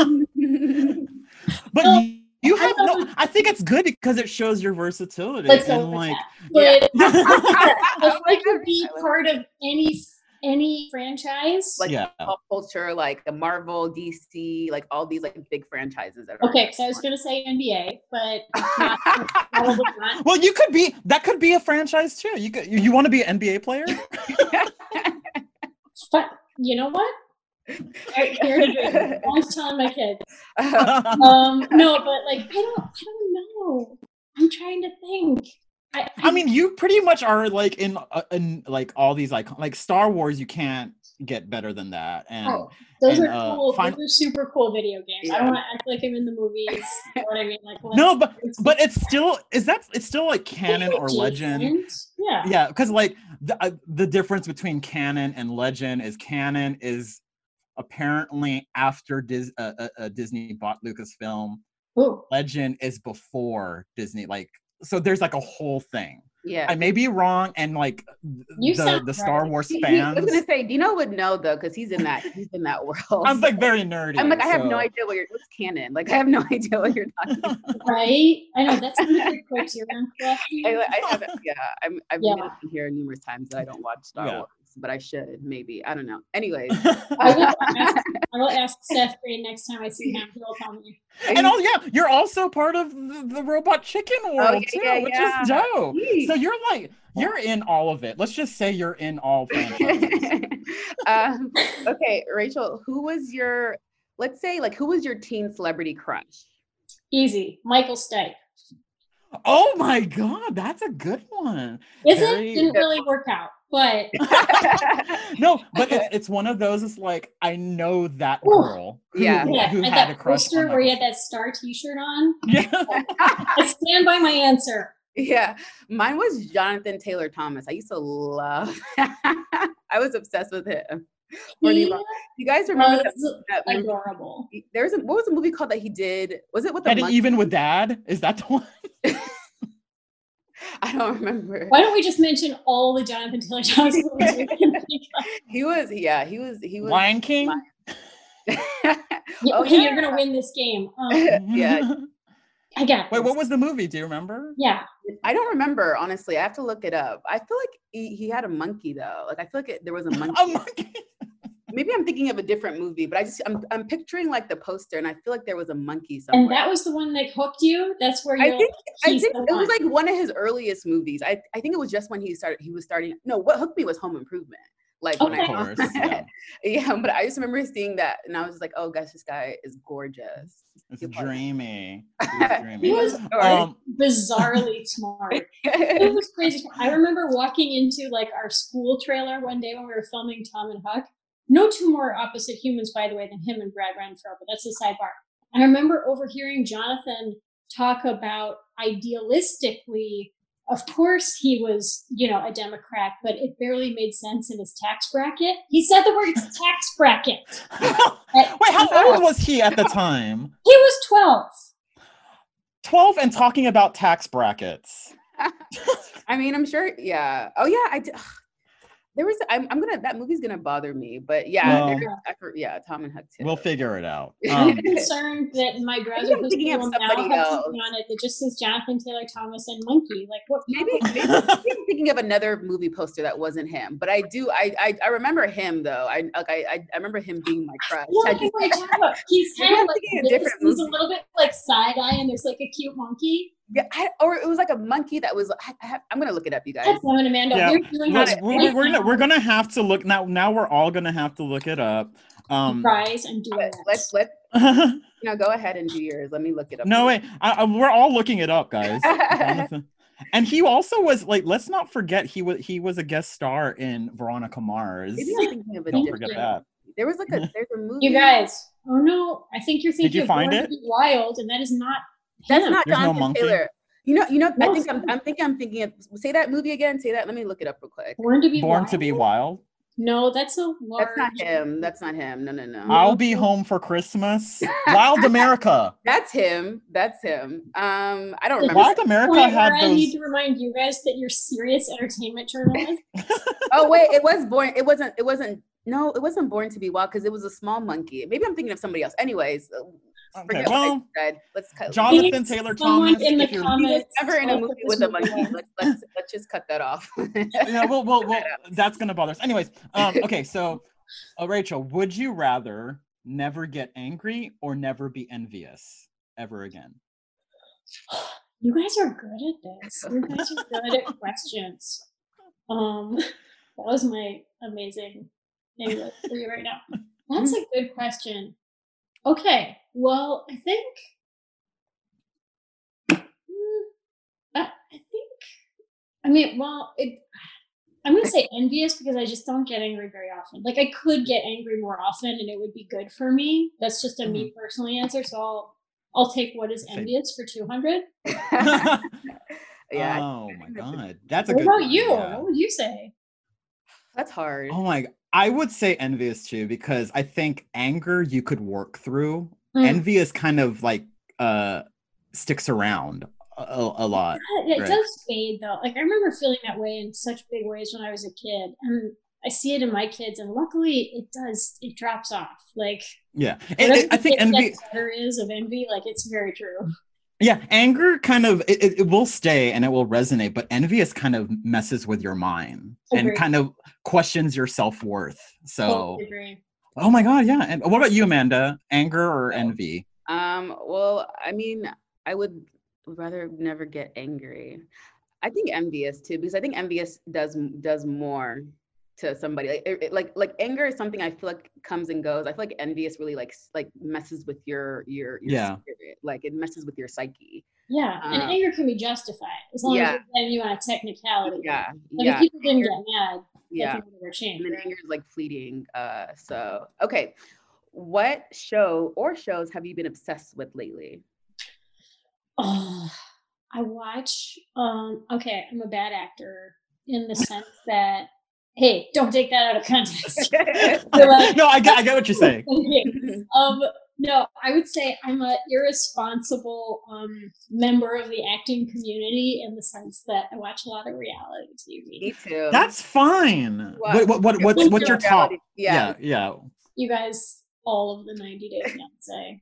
[SPEAKER 3] Oh,
[SPEAKER 1] you, you
[SPEAKER 3] I
[SPEAKER 1] have no,
[SPEAKER 3] love-
[SPEAKER 1] I think it's good because it shows your versatility.
[SPEAKER 3] Let's go
[SPEAKER 1] and
[SPEAKER 3] with
[SPEAKER 1] like,
[SPEAKER 3] that. But
[SPEAKER 2] Yeah.
[SPEAKER 3] if I could be part of any any franchise,
[SPEAKER 2] Like
[SPEAKER 1] yeah.
[SPEAKER 2] pop culture, like the Marvel, D C, like all these like big franchises that are
[SPEAKER 3] okay, because I was gonna say N B A, but not, probably not.
[SPEAKER 1] Well, you could be, that could be a franchise too. You could, you, you want to be an N B A player?
[SPEAKER 3] But you know what? I, here to dream. I'm always telling my kids. Um, no, but like I don't, I don't know. I'm trying to think. I,
[SPEAKER 1] I mean, you pretty much are like in, uh, in like all these icon, like Star Wars, you can't get better than that. And
[SPEAKER 3] oh, those
[SPEAKER 1] and,
[SPEAKER 3] are
[SPEAKER 1] uh,
[SPEAKER 3] cool.
[SPEAKER 1] Final-
[SPEAKER 3] Those are super cool video games. I
[SPEAKER 2] Yeah.
[SPEAKER 3] don't want to act like I'm in the movies. You know what I mean? Like let's-
[SPEAKER 1] no, but
[SPEAKER 3] let's-
[SPEAKER 1] but it's still, is that, it's still like
[SPEAKER 3] it's
[SPEAKER 1] canon or legend.
[SPEAKER 3] adjacent. Yeah.
[SPEAKER 1] Yeah, because like the, uh, the difference between canon and legend is canon is apparently after Dis- uh, uh, uh, Disney bought Lucasfilm.
[SPEAKER 3] Ooh.
[SPEAKER 1] Legend is before Disney. Like, so there's like a whole thing.
[SPEAKER 2] Yeah.
[SPEAKER 1] I may be wrong, and like
[SPEAKER 3] You
[SPEAKER 1] the
[SPEAKER 3] sound
[SPEAKER 1] the Star
[SPEAKER 3] right.
[SPEAKER 1] Wars
[SPEAKER 2] He- he- I was
[SPEAKER 1] fans.
[SPEAKER 2] gonna say Dino would know though, because he's in that he's in that world.
[SPEAKER 1] I'm like very nerdy.
[SPEAKER 2] I'm like, I have no
[SPEAKER 1] so-
[SPEAKER 2] idea what you're what's canon. Like I have no idea what you're talking about.
[SPEAKER 3] Right? I know that's one of the Criterion collections.
[SPEAKER 2] I, I have yeah, I'm I've
[SPEAKER 3] Yeah.
[SPEAKER 2] been here numerous times that I don't watch Star
[SPEAKER 1] Yeah.
[SPEAKER 2] Wars, but I should maybe. I don't know. Anyways.
[SPEAKER 3] I will ask, I will ask Seth Green next time I see him. He'll tell me.
[SPEAKER 1] And oh yeah, you're also part of the, the Robot Chicken world
[SPEAKER 2] yeah,
[SPEAKER 1] too,
[SPEAKER 2] yeah,
[SPEAKER 1] which
[SPEAKER 2] yeah.
[SPEAKER 1] is dope.
[SPEAKER 2] Yeesh.
[SPEAKER 1] So you're like you're in all of it. Let's just say you're in all franchises.
[SPEAKER 2] um, okay, Rachel, who was your let's say like who was your teen celebrity crush?
[SPEAKER 3] Easy. Michael Stipe.
[SPEAKER 1] Oh my god, that's a good one.
[SPEAKER 3] Is
[SPEAKER 1] Very-
[SPEAKER 3] it? Didn't really work out, but
[SPEAKER 1] No, but it's it's one of those. It's like I know that
[SPEAKER 3] Ooh.
[SPEAKER 1] girl. Who,
[SPEAKER 2] Yeah.
[SPEAKER 3] yeah,
[SPEAKER 1] who
[SPEAKER 3] and
[SPEAKER 1] had a
[SPEAKER 3] that
[SPEAKER 1] crush
[SPEAKER 3] poster
[SPEAKER 1] on
[SPEAKER 3] where he had
[SPEAKER 1] Michael
[SPEAKER 3] that star T-shirt on.
[SPEAKER 1] Stipe. Yeah.
[SPEAKER 3] I stand by my answer.
[SPEAKER 2] Yeah, mine was Jonathan Taylor Thomas. I used to love. I was obsessed with him. For the
[SPEAKER 3] He
[SPEAKER 2] long- You guys remember that,
[SPEAKER 3] was
[SPEAKER 2] that movie?
[SPEAKER 3] adorable.
[SPEAKER 2] There was a what was a movie called that he did? Was it with the
[SPEAKER 1] Getting
[SPEAKER 2] monkey?
[SPEAKER 1] even with Dad? Is that the one?
[SPEAKER 2] I don't remember.
[SPEAKER 3] Why don't we just mention all the Jonathan Taylor Thomas movies we can think of?
[SPEAKER 2] He was yeah, he was he was
[SPEAKER 1] Lion King?
[SPEAKER 3] Yeah,
[SPEAKER 2] Oh,
[SPEAKER 3] okay,
[SPEAKER 2] yeah.
[SPEAKER 3] you're gonna win this game. Um,
[SPEAKER 2] yeah.
[SPEAKER 3] I got
[SPEAKER 1] Wait,
[SPEAKER 3] this.
[SPEAKER 1] what was the movie? Do you remember?
[SPEAKER 3] Yeah,
[SPEAKER 2] I don't remember honestly. I have to look it up. I feel like he, he had a monkey though. Like I feel like it, there was a monkey.
[SPEAKER 1] A monkey.
[SPEAKER 2] Maybe I'm thinking of a different movie, but I just I'm I'm picturing like the poster, and I feel like there was a monkey somewhere.
[SPEAKER 3] and that was the one that hooked you. That's where
[SPEAKER 2] I
[SPEAKER 3] you're.
[SPEAKER 2] think I
[SPEAKER 3] he's
[SPEAKER 2] think
[SPEAKER 3] the
[SPEAKER 2] it was
[SPEAKER 3] one.
[SPEAKER 2] like one of his earliest movies. I I think it was just when he started. He was starting. No, what hooked me was Home Improvement. Like when
[SPEAKER 3] Okay.
[SPEAKER 1] Of
[SPEAKER 2] I
[SPEAKER 1] course. Yeah.
[SPEAKER 2] yeah, but I just remember seeing that, and I was just like, oh gosh, this guy is gorgeous.
[SPEAKER 1] It's
[SPEAKER 2] He was-
[SPEAKER 1] dreamy. It was dreamy.
[SPEAKER 3] He was
[SPEAKER 1] Um,
[SPEAKER 3] bizarrely smart. It was crazy. smart. I remember walking into like our school trailer one day when we were filming Tom and Huck. No two more opposite humans, by the way, than him and Brad Renfro, but that's a sidebar. And I remember overhearing Jonathan talk about idealistically, of course he was, you know, a Democrat, but it barely made sense in his tax bracket. He said the word tax bracket.
[SPEAKER 1] Wait, how old was he at the time?
[SPEAKER 3] He was twelve.
[SPEAKER 1] twelve and talking about tax brackets.
[SPEAKER 2] I mean, I'm sure. Yeah. Oh yeah. I. Did. There was. I'm. I'm gonna. That movie's gonna bother me. But yeah.
[SPEAKER 1] Well-
[SPEAKER 2] there- I for- yeah. Tom and Huck too.
[SPEAKER 1] We'll figure it out.
[SPEAKER 3] I'm
[SPEAKER 1] Um,
[SPEAKER 3] concerned that my browser
[SPEAKER 2] I'm
[SPEAKER 3] history
[SPEAKER 2] thinking of
[SPEAKER 3] will now
[SPEAKER 2] somebody
[SPEAKER 3] have
[SPEAKER 2] else.
[SPEAKER 3] something on it that just says Jonathan Taylor Thomas and Monkey. Like what?
[SPEAKER 2] Maybe, maybe I'm thinking of another movie poster that wasn't him, but I do. I I, I remember him though. I like I I I remember him being my crush.
[SPEAKER 3] Well,
[SPEAKER 2] I
[SPEAKER 3] like,
[SPEAKER 2] just-
[SPEAKER 3] what are you talking about? He's
[SPEAKER 2] Maybe
[SPEAKER 3] kind
[SPEAKER 2] I'm
[SPEAKER 3] of like
[SPEAKER 2] thinking a
[SPEAKER 3] this.
[SPEAKER 2] different
[SPEAKER 3] He's a
[SPEAKER 2] movie.
[SPEAKER 3] little bit like side eye, and there's like a cute monkey.
[SPEAKER 2] yeah, I, or it was like a monkey that was. I, I have, I'm gonna look it up, you guys.
[SPEAKER 3] That's Sam and Amanda.
[SPEAKER 1] Yeah.
[SPEAKER 3] We're doing
[SPEAKER 1] we're,
[SPEAKER 3] this
[SPEAKER 1] we're,
[SPEAKER 3] right
[SPEAKER 1] we're gonna
[SPEAKER 3] now.
[SPEAKER 1] we're gonna have to look now. Now we're all gonna have to look it up. Um,
[SPEAKER 3] Surprise! I'm doing
[SPEAKER 2] Let,
[SPEAKER 3] that.
[SPEAKER 2] let's let you know. Go ahead and do yours. Let me look it up.
[SPEAKER 1] no wait, I, I, we're all looking it up, guys. Jonathan. And he also was like, let's not forget he was he was a guest star in Veronica Mars.
[SPEAKER 2] Maybe I'm thinking of a
[SPEAKER 1] Don't
[SPEAKER 3] Thank
[SPEAKER 1] forget
[SPEAKER 3] you.
[SPEAKER 1] that.
[SPEAKER 2] There was like a there's a movie.
[SPEAKER 3] You guys. Oh no! I think you're thinking
[SPEAKER 1] you
[SPEAKER 3] of
[SPEAKER 1] find
[SPEAKER 3] Born
[SPEAKER 1] it?
[SPEAKER 3] to Be Wild, and that is not.
[SPEAKER 2] That's
[SPEAKER 3] him.
[SPEAKER 2] not
[SPEAKER 1] There's no
[SPEAKER 2] Jonathan
[SPEAKER 1] monkey?
[SPEAKER 2] Taylor. You know, you know. I
[SPEAKER 3] No,
[SPEAKER 2] think
[SPEAKER 3] it's
[SPEAKER 2] I'm.
[SPEAKER 3] not.
[SPEAKER 2] I'm thinking. I'm thinking. Of, say that movie again. Say that. Let me look it up real quick.
[SPEAKER 3] Born to Be
[SPEAKER 1] Born
[SPEAKER 3] Wild.
[SPEAKER 1] to be Wild.
[SPEAKER 3] No, that's a large.
[SPEAKER 2] That's not him. That's not him. No, no, no.
[SPEAKER 1] I'll be home for Christmas. Wild America.
[SPEAKER 2] That's him. That's him. Um, I don't remember.
[SPEAKER 1] Wild America
[SPEAKER 3] Point
[SPEAKER 1] had
[SPEAKER 3] where I need
[SPEAKER 1] those.
[SPEAKER 3] to remind you guys that you're serious entertainment journalists.
[SPEAKER 2] Oh wait, it was born. It wasn't. It wasn't. No, it wasn't Born to Be Wild because it was a small monkey. Maybe I'm thinking of somebody else. Anyways, uh,
[SPEAKER 1] Okay,
[SPEAKER 2] forget what I
[SPEAKER 1] well,
[SPEAKER 2] said. Let's cut.
[SPEAKER 1] Jonathan
[SPEAKER 3] Please,
[SPEAKER 1] Taylor
[SPEAKER 3] someone
[SPEAKER 1] Thomas.
[SPEAKER 3] in the
[SPEAKER 1] if you're-
[SPEAKER 2] He was
[SPEAKER 3] comments.
[SPEAKER 2] never in a
[SPEAKER 3] tell us
[SPEAKER 2] movie
[SPEAKER 3] what
[SPEAKER 2] with
[SPEAKER 3] this
[SPEAKER 2] a monkey.
[SPEAKER 3] was.
[SPEAKER 2] Let's let's let's just cut that off.
[SPEAKER 1] yeah, well, well, well, that's gonna bother us. Anyways, um, okay, so uh, Rachel, would you rather never get angry or never be envious ever again?
[SPEAKER 3] You guys are good at this. You guys are good at questions. Um, that was my amazing English for you right now. That's a good question. Okay, well, I think. Hmm, I, I think. I mean, well, it. I'm gonna say envious because I just don't get angry very often. Like I could get angry more often, and it would be good for me. That's just a me personally answer. So I'll I'll take what is
[SPEAKER 1] Same.
[SPEAKER 3] envious for two hundred.
[SPEAKER 2] yeah,
[SPEAKER 1] Oh my god, that's a
[SPEAKER 3] What
[SPEAKER 1] good.
[SPEAKER 3] about
[SPEAKER 1] one,
[SPEAKER 3] you?
[SPEAKER 1] yeah.
[SPEAKER 3] What would you say?
[SPEAKER 2] that's hard.
[SPEAKER 1] Oh my, I would say envious too because I think anger you could work through.
[SPEAKER 3] Mm.
[SPEAKER 1] Envy is kind of like uh sticks around a, a lot.
[SPEAKER 3] Yeah, it
[SPEAKER 1] right?
[SPEAKER 3] does fade though. Like I remember feeling that way in such big ways when I was a kid, and I see it in my kids, and luckily it does. It drops off. Like
[SPEAKER 1] Yeah, it,
[SPEAKER 3] whatever
[SPEAKER 1] it, I
[SPEAKER 3] the
[SPEAKER 1] think
[SPEAKER 3] Kit Kat
[SPEAKER 1] envy.
[SPEAKER 3] cutter is of envy, like it's very true.
[SPEAKER 1] Yeah, anger kind of it, it, it will stay and it will resonate, but envious kind of messes with your mind and
[SPEAKER 3] Agreed.
[SPEAKER 1] kind of questions your self-worth. So,
[SPEAKER 3] Totally agree.
[SPEAKER 1] oh my God, yeah. And what about you, Amanda? Anger or envy?
[SPEAKER 2] Um, well, I mean, I would rather never get angry. I think envious too, because I think envious does does more to somebody. Like it, it- like like anger is something I feel like comes and goes. I feel like envious really like s- like messes with your your your
[SPEAKER 1] Yeah.
[SPEAKER 2] spirit. Like it messes with your psyche.
[SPEAKER 3] Yeah, and
[SPEAKER 2] Um,
[SPEAKER 3] anger can be justified as long as
[SPEAKER 2] yeah,
[SPEAKER 3] we're getting you on a technicality.
[SPEAKER 2] yeah,
[SPEAKER 3] Like if
[SPEAKER 2] yeah,
[SPEAKER 3] people didn't get mad,
[SPEAKER 2] yeah.
[SPEAKER 3] nothing would ever change.
[SPEAKER 2] And then
[SPEAKER 3] Right?
[SPEAKER 2] anger is like fleeting. Uh, so okay, what show or shows have you been obsessed with lately?
[SPEAKER 3] Oh, I watch. Um, okay, I'm a bad actor in the sense that, hey, don't take that out of context. You're like,
[SPEAKER 1] no, I get, I get what you're saying.
[SPEAKER 3] okay. Um, no, I would say I'm a irresponsible um, member of the acting community in the sense that I watch a lot of reality T V.
[SPEAKER 2] Me too.
[SPEAKER 1] That's fine.
[SPEAKER 2] What-
[SPEAKER 1] What, what, what, what's, what's your top?
[SPEAKER 2] reality-
[SPEAKER 1] Yeah, yeah.
[SPEAKER 3] You guys, all of the ninety Day Fiance.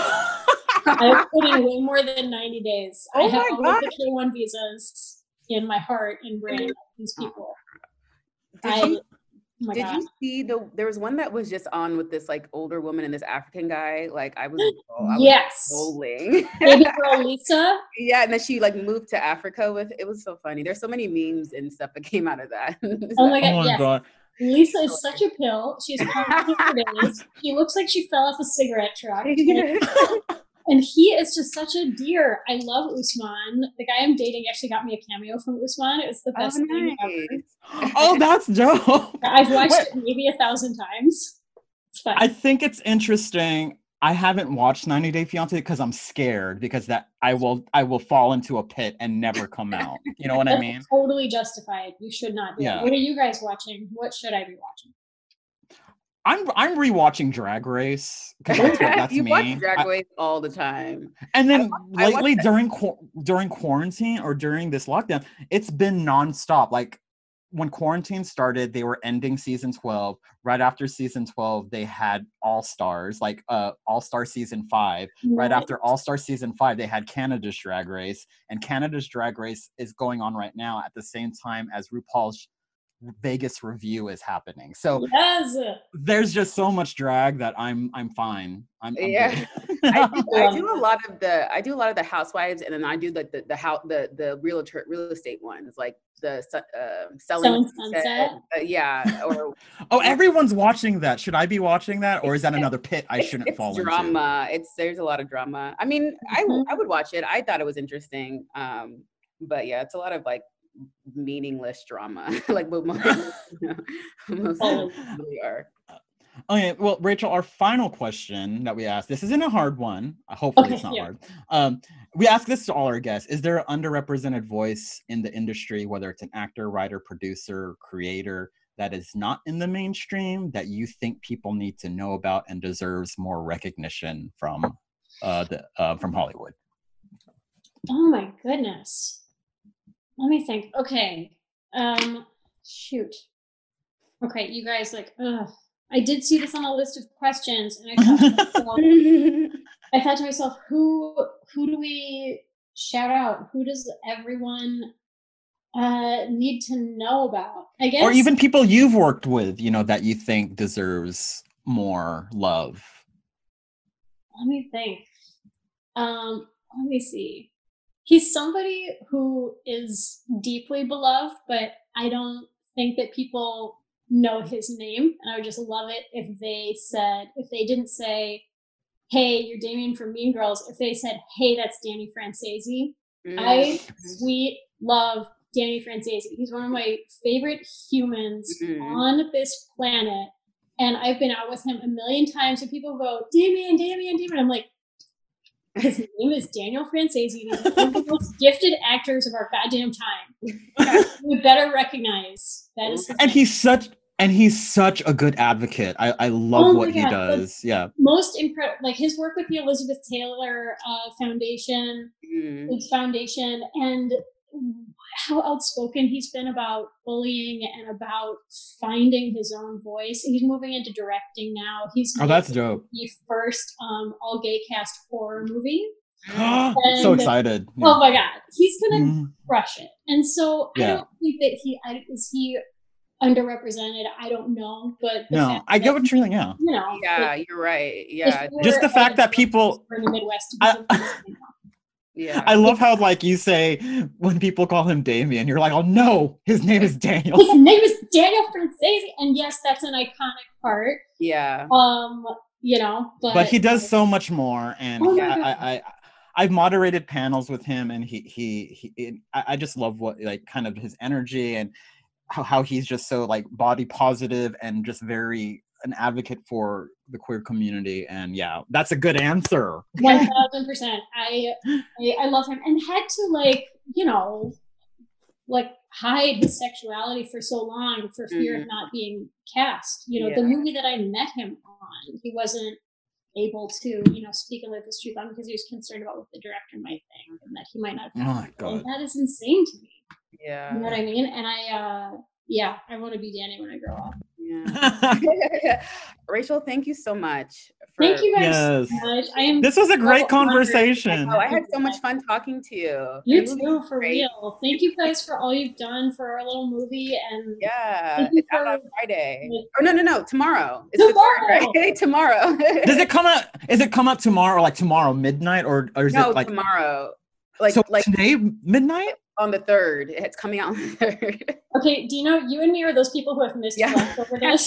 [SPEAKER 3] I've put in way more than ninety days.
[SPEAKER 2] Oh
[SPEAKER 3] I have
[SPEAKER 2] my
[SPEAKER 3] all
[SPEAKER 2] God.
[SPEAKER 3] of the K one visas in my heart and brain of these people.
[SPEAKER 2] Did
[SPEAKER 3] I,
[SPEAKER 2] you
[SPEAKER 3] oh my
[SPEAKER 2] Did
[SPEAKER 3] God.
[SPEAKER 2] you see the? There was one that was just on with this like older woman and this African guy. Like I was, oh, I was
[SPEAKER 3] Yes.
[SPEAKER 2] bowling.
[SPEAKER 3] Baby girl Lisa.
[SPEAKER 2] Yeah, and then she like moved to Africa with. It was so funny. There's so many memes and stuff that came out of that.
[SPEAKER 3] Oh my God.
[SPEAKER 1] Oh my
[SPEAKER 3] yes.
[SPEAKER 1] God.
[SPEAKER 3] Lisa is such a pill. She's confident for days. She looks like she fell off a cigarette truck. And, and he is just such a dear. I love Usman. The guy I'm dating actually got me a cameo from Usman. It was the best
[SPEAKER 2] Oh,
[SPEAKER 3] thing
[SPEAKER 2] nice.
[SPEAKER 3] ever.
[SPEAKER 1] Oh, that's dope.
[SPEAKER 3] I've watched
[SPEAKER 1] Wait.
[SPEAKER 3] it maybe a thousand times. It's fun.
[SPEAKER 1] I think it's interesting. I haven't watched ninety Day Fiance because I'm scared because that I will I will fall into a pit and never come out. You know what I
[SPEAKER 3] That's
[SPEAKER 1] mean?
[SPEAKER 3] totally justified. You should not do
[SPEAKER 1] Yeah.
[SPEAKER 3] it. What are you guys watching? What should I be watching?
[SPEAKER 1] I'm I'm rewatching Drag Race because that's what that's
[SPEAKER 2] you
[SPEAKER 1] me.
[SPEAKER 2] watch Drag
[SPEAKER 1] I-
[SPEAKER 2] Race all the time.
[SPEAKER 1] and then
[SPEAKER 2] I watch
[SPEAKER 1] lately
[SPEAKER 2] that-
[SPEAKER 1] during qu- during quarantine or during this lockdown, it's been nonstop. Like when quarantine started, they were ending season twelve. Right after season twelve, they had All Stars, like uh All Star season five. Right
[SPEAKER 3] Nice.
[SPEAKER 1] after All Star season five, they had Canada's Drag Race, and Canada's Drag Race is going on right now at the same time as RuPaul's Vegas review is happening. So
[SPEAKER 3] Yes.
[SPEAKER 1] there's just so much drag that I'm I'm fine. I'm, I'm
[SPEAKER 2] Yeah.
[SPEAKER 1] good.
[SPEAKER 2] I do, I do a lot of the I do a lot of the housewives, and then I do like the the how the the real real estate ones, like the uh, selling,
[SPEAKER 3] Selling Sunset.
[SPEAKER 2] Uh, yeah, or
[SPEAKER 1] Oh, everyone's watching that. Should I be watching that, or is that another pit I
[SPEAKER 2] it's,
[SPEAKER 1] shouldn't
[SPEAKER 2] it's
[SPEAKER 1] fall into?
[SPEAKER 2] drama. It's there's a lot of drama. I mean, I w- I would watch it. I thought it was interesting. Um, but yeah, it's a lot of like meaningless drama, like what most most
[SPEAKER 3] Oh.
[SPEAKER 2] really are.
[SPEAKER 1] Okay, well, Rachel, our final question that we asked, this isn't a hard one. Uh, Hopefully
[SPEAKER 3] Okay,
[SPEAKER 1] it's not
[SPEAKER 3] yeah.
[SPEAKER 1] hard. Um, we ask this to all our guests. Is there an underrepresented voice in the industry, whether it's an actor, writer, producer, creator, that is not in the mainstream that you think people need to know about and deserves more recognition from uh, the uh, from Hollywood?
[SPEAKER 3] Oh my goodness. Let me think. Okay. Um, shoot. Okay, you guys like, ugh. I did see this on a list of questions, and I thought to myself, I thought to myself, who who do we shout out? Who does everyone uh need to know about? I guess
[SPEAKER 1] Or even people you've worked with, you know, that you think deserves more love.
[SPEAKER 3] let me think. Um, let me see. He's somebody who is deeply beloved, but I don't think that people know his name. And I would just love it if they said, if they didn't say, hey, you're Damien from Mean Girls, if they said, hey, that's Danny Francesi. I sweet love Danny Francesi. He's one of my favorite humans
[SPEAKER 2] Mhm.
[SPEAKER 3] on this planet. And I've been out with him a million times, and people go, Damien, Damien, Damien. I'm like, his name is Daniel Francesi. He's one of the most gifted actors of our goddamn time. We better recognize that is his
[SPEAKER 1] And
[SPEAKER 3] name.
[SPEAKER 1] he's such And he's such a good advocate. I, I love
[SPEAKER 3] Oh
[SPEAKER 1] what
[SPEAKER 3] my
[SPEAKER 1] he
[SPEAKER 3] God,
[SPEAKER 1] does. Yeah.
[SPEAKER 3] Most incredible, like his work with the Elizabeth Taylor uh, Foundation,
[SPEAKER 2] Mm.
[SPEAKER 3] his foundation, and how outspoken he's been about bullying and about finding his own voice. He's moving into directing now. He's
[SPEAKER 1] Oh, that's
[SPEAKER 3] making
[SPEAKER 1] dope.
[SPEAKER 3] the first um, all gay cast horror movie.
[SPEAKER 1] So
[SPEAKER 3] And-
[SPEAKER 1] excited. Yeah.
[SPEAKER 3] Oh my God, he's gonna
[SPEAKER 1] Mhm.
[SPEAKER 3] crush it. And so I
[SPEAKER 1] Yeah.
[SPEAKER 3] don't think that he I, is he underrepresented. I don't know, but the
[SPEAKER 1] No,
[SPEAKER 3] fact
[SPEAKER 1] I get
[SPEAKER 3] that,
[SPEAKER 1] what you're saying. Yeah.
[SPEAKER 3] you know,
[SPEAKER 2] Yeah,
[SPEAKER 3] like,
[SPEAKER 2] you're right.
[SPEAKER 3] if
[SPEAKER 2] Yeah,
[SPEAKER 3] we
[SPEAKER 1] Just
[SPEAKER 3] were
[SPEAKER 1] the fact
[SPEAKER 3] at
[SPEAKER 1] that people-
[SPEAKER 3] in the Midwest,
[SPEAKER 1] I-
[SPEAKER 2] yeah.
[SPEAKER 1] I love how like you say when people call him Damien, you're like, oh no, his name is Daniel.
[SPEAKER 3] his name is Daniel Franzese, and yes, that's an iconic part.
[SPEAKER 2] yeah.
[SPEAKER 3] Um, you know, but
[SPEAKER 1] But he does so much more, and
[SPEAKER 3] Oh
[SPEAKER 1] he-
[SPEAKER 3] my
[SPEAKER 1] I,
[SPEAKER 3] God.
[SPEAKER 1] I, I, I've moderated panels with him, and he, he, he it, I I just love what like kind of his energy and how, how he's just so like body positive and just very an advocate for the queer community. And yeah, that's a good answer.
[SPEAKER 3] one thousand percent. I, I I love him, and had to like you know, like hide his sexuality for so long for fear
[SPEAKER 2] Mhm.
[SPEAKER 3] of not being cast. You know,
[SPEAKER 2] Yeah.
[SPEAKER 3] the movie that I met him on, he wasn't able to you know speak and live his truth on because he was concerned about what the director might think and that he might not.
[SPEAKER 1] Oh my God.
[SPEAKER 3] And that is insane to me.
[SPEAKER 2] Yeah.
[SPEAKER 3] You know what I mean? And I, uh, yeah, I want to be Danny when I grow up.
[SPEAKER 2] Yeah. Rachel, thank you so much. For,
[SPEAKER 3] Thank you guys
[SPEAKER 1] Yes.
[SPEAKER 3] so much. I am.
[SPEAKER 1] This was a
[SPEAKER 3] so
[SPEAKER 1] great
[SPEAKER 3] honored.
[SPEAKER 1] conversation.
[SPEAKER 2] Oh, I had so much fun talking to you.
[SPEAKER 3] You
[SPEAKER 2] The movie
[SPEAKER 3] too,
[SPEAKER 2] was
[SPEAKER 3] for
[SPEAKER 2] great.
[SPEAKER 3] real. Thank you guys for all you've done for our little movie. And
[SPEAKER 2] Yeah,
[SPEAKER 3] Thank you
[SPEAKER 2] it's out on
[SPEAKER 3] for-
[SPEAKER 2] Friday.
[SPEAKER 3] like-
[SPEAKER 2] Or no, no, no, tomorrow. It's the third, right? Tomorrow.
[SPEAKER 1] Does it come out? Is it come out tomorrow, like tomorrow midnight, or or is
[SPEAKER 2] no,
[SPEAKER 1] it like
[SPEAKER 2] tomorrow. Like
[SPEAKER 1] so
[SPEAKER 2] like
[SPEAKER 1] today midnight?
[SPEAKER 2] on the third. It's coming out on the third.
[SPEAKER 3] okay, Dino, you and me are those people who have missed
[SPEAKER 2] Yeah.
[SPEAKER 3] life over this.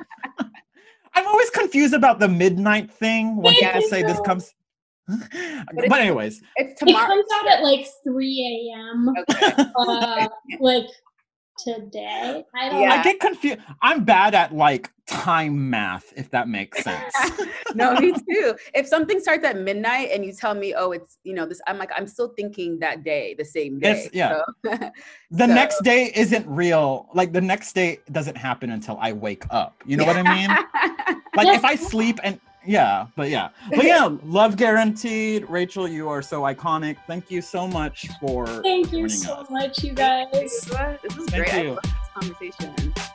[SPEAKER 1] I'm always confused about the midnight thing when
[SPEAKER 2] Yeah,
[SPEAKER 1] people say this
[SPEAKER 3] no.
[SPEAKER 1] comes.
[SPEAKER 2] it's-
[SPEAKER 1] But anyways,
[SPEAKER 2] It's
[SPEAKER 3] It
[SPEAKER 2] tomorrow.
[SPEAKER 3] comes out at like three a.m.
[SPEAKER 2] Okay.
[SPEAKER 3] Uh, like today. I don't
[SPEAKER 2] Yeah.
[SPEAKER 1] I get confused. I'm bad at like time math, if that makes sense.
[SPEAKER 2] No, me too. If something starts at midnight and you tell me, oh, it's you know this, I'm like, I'm still thinking that day, the same day.
[SPEAKER 1] It's- yeah.
[SPEAKER 2] So-
[SPEAKER 1] The
[SPEAKER 2] so-
[SPEAKER 1] next day isn't real. Like the next day doesn't happen until I wake up. You know what I mean? Like
[SPEAKER 3] Yes.
[SPEAKER 1] if I sleep and yeah, but yeah. But yeah, love guaranteed. Rachel, you are so iconic. Thank you so much for
[SPEAKER 3] Thank you
[SPEAKER 1] joining
[SPEAKER 3] so
[SPEAKER 1] us.
[SPEAKER 3] much, you guys.
[SPEAKER 2] This was
[SPEAKER 1] Thank
[SPEAKER 2] great. I
[SPEAKER 1] you.
[SPEAKER 2] love this conversation.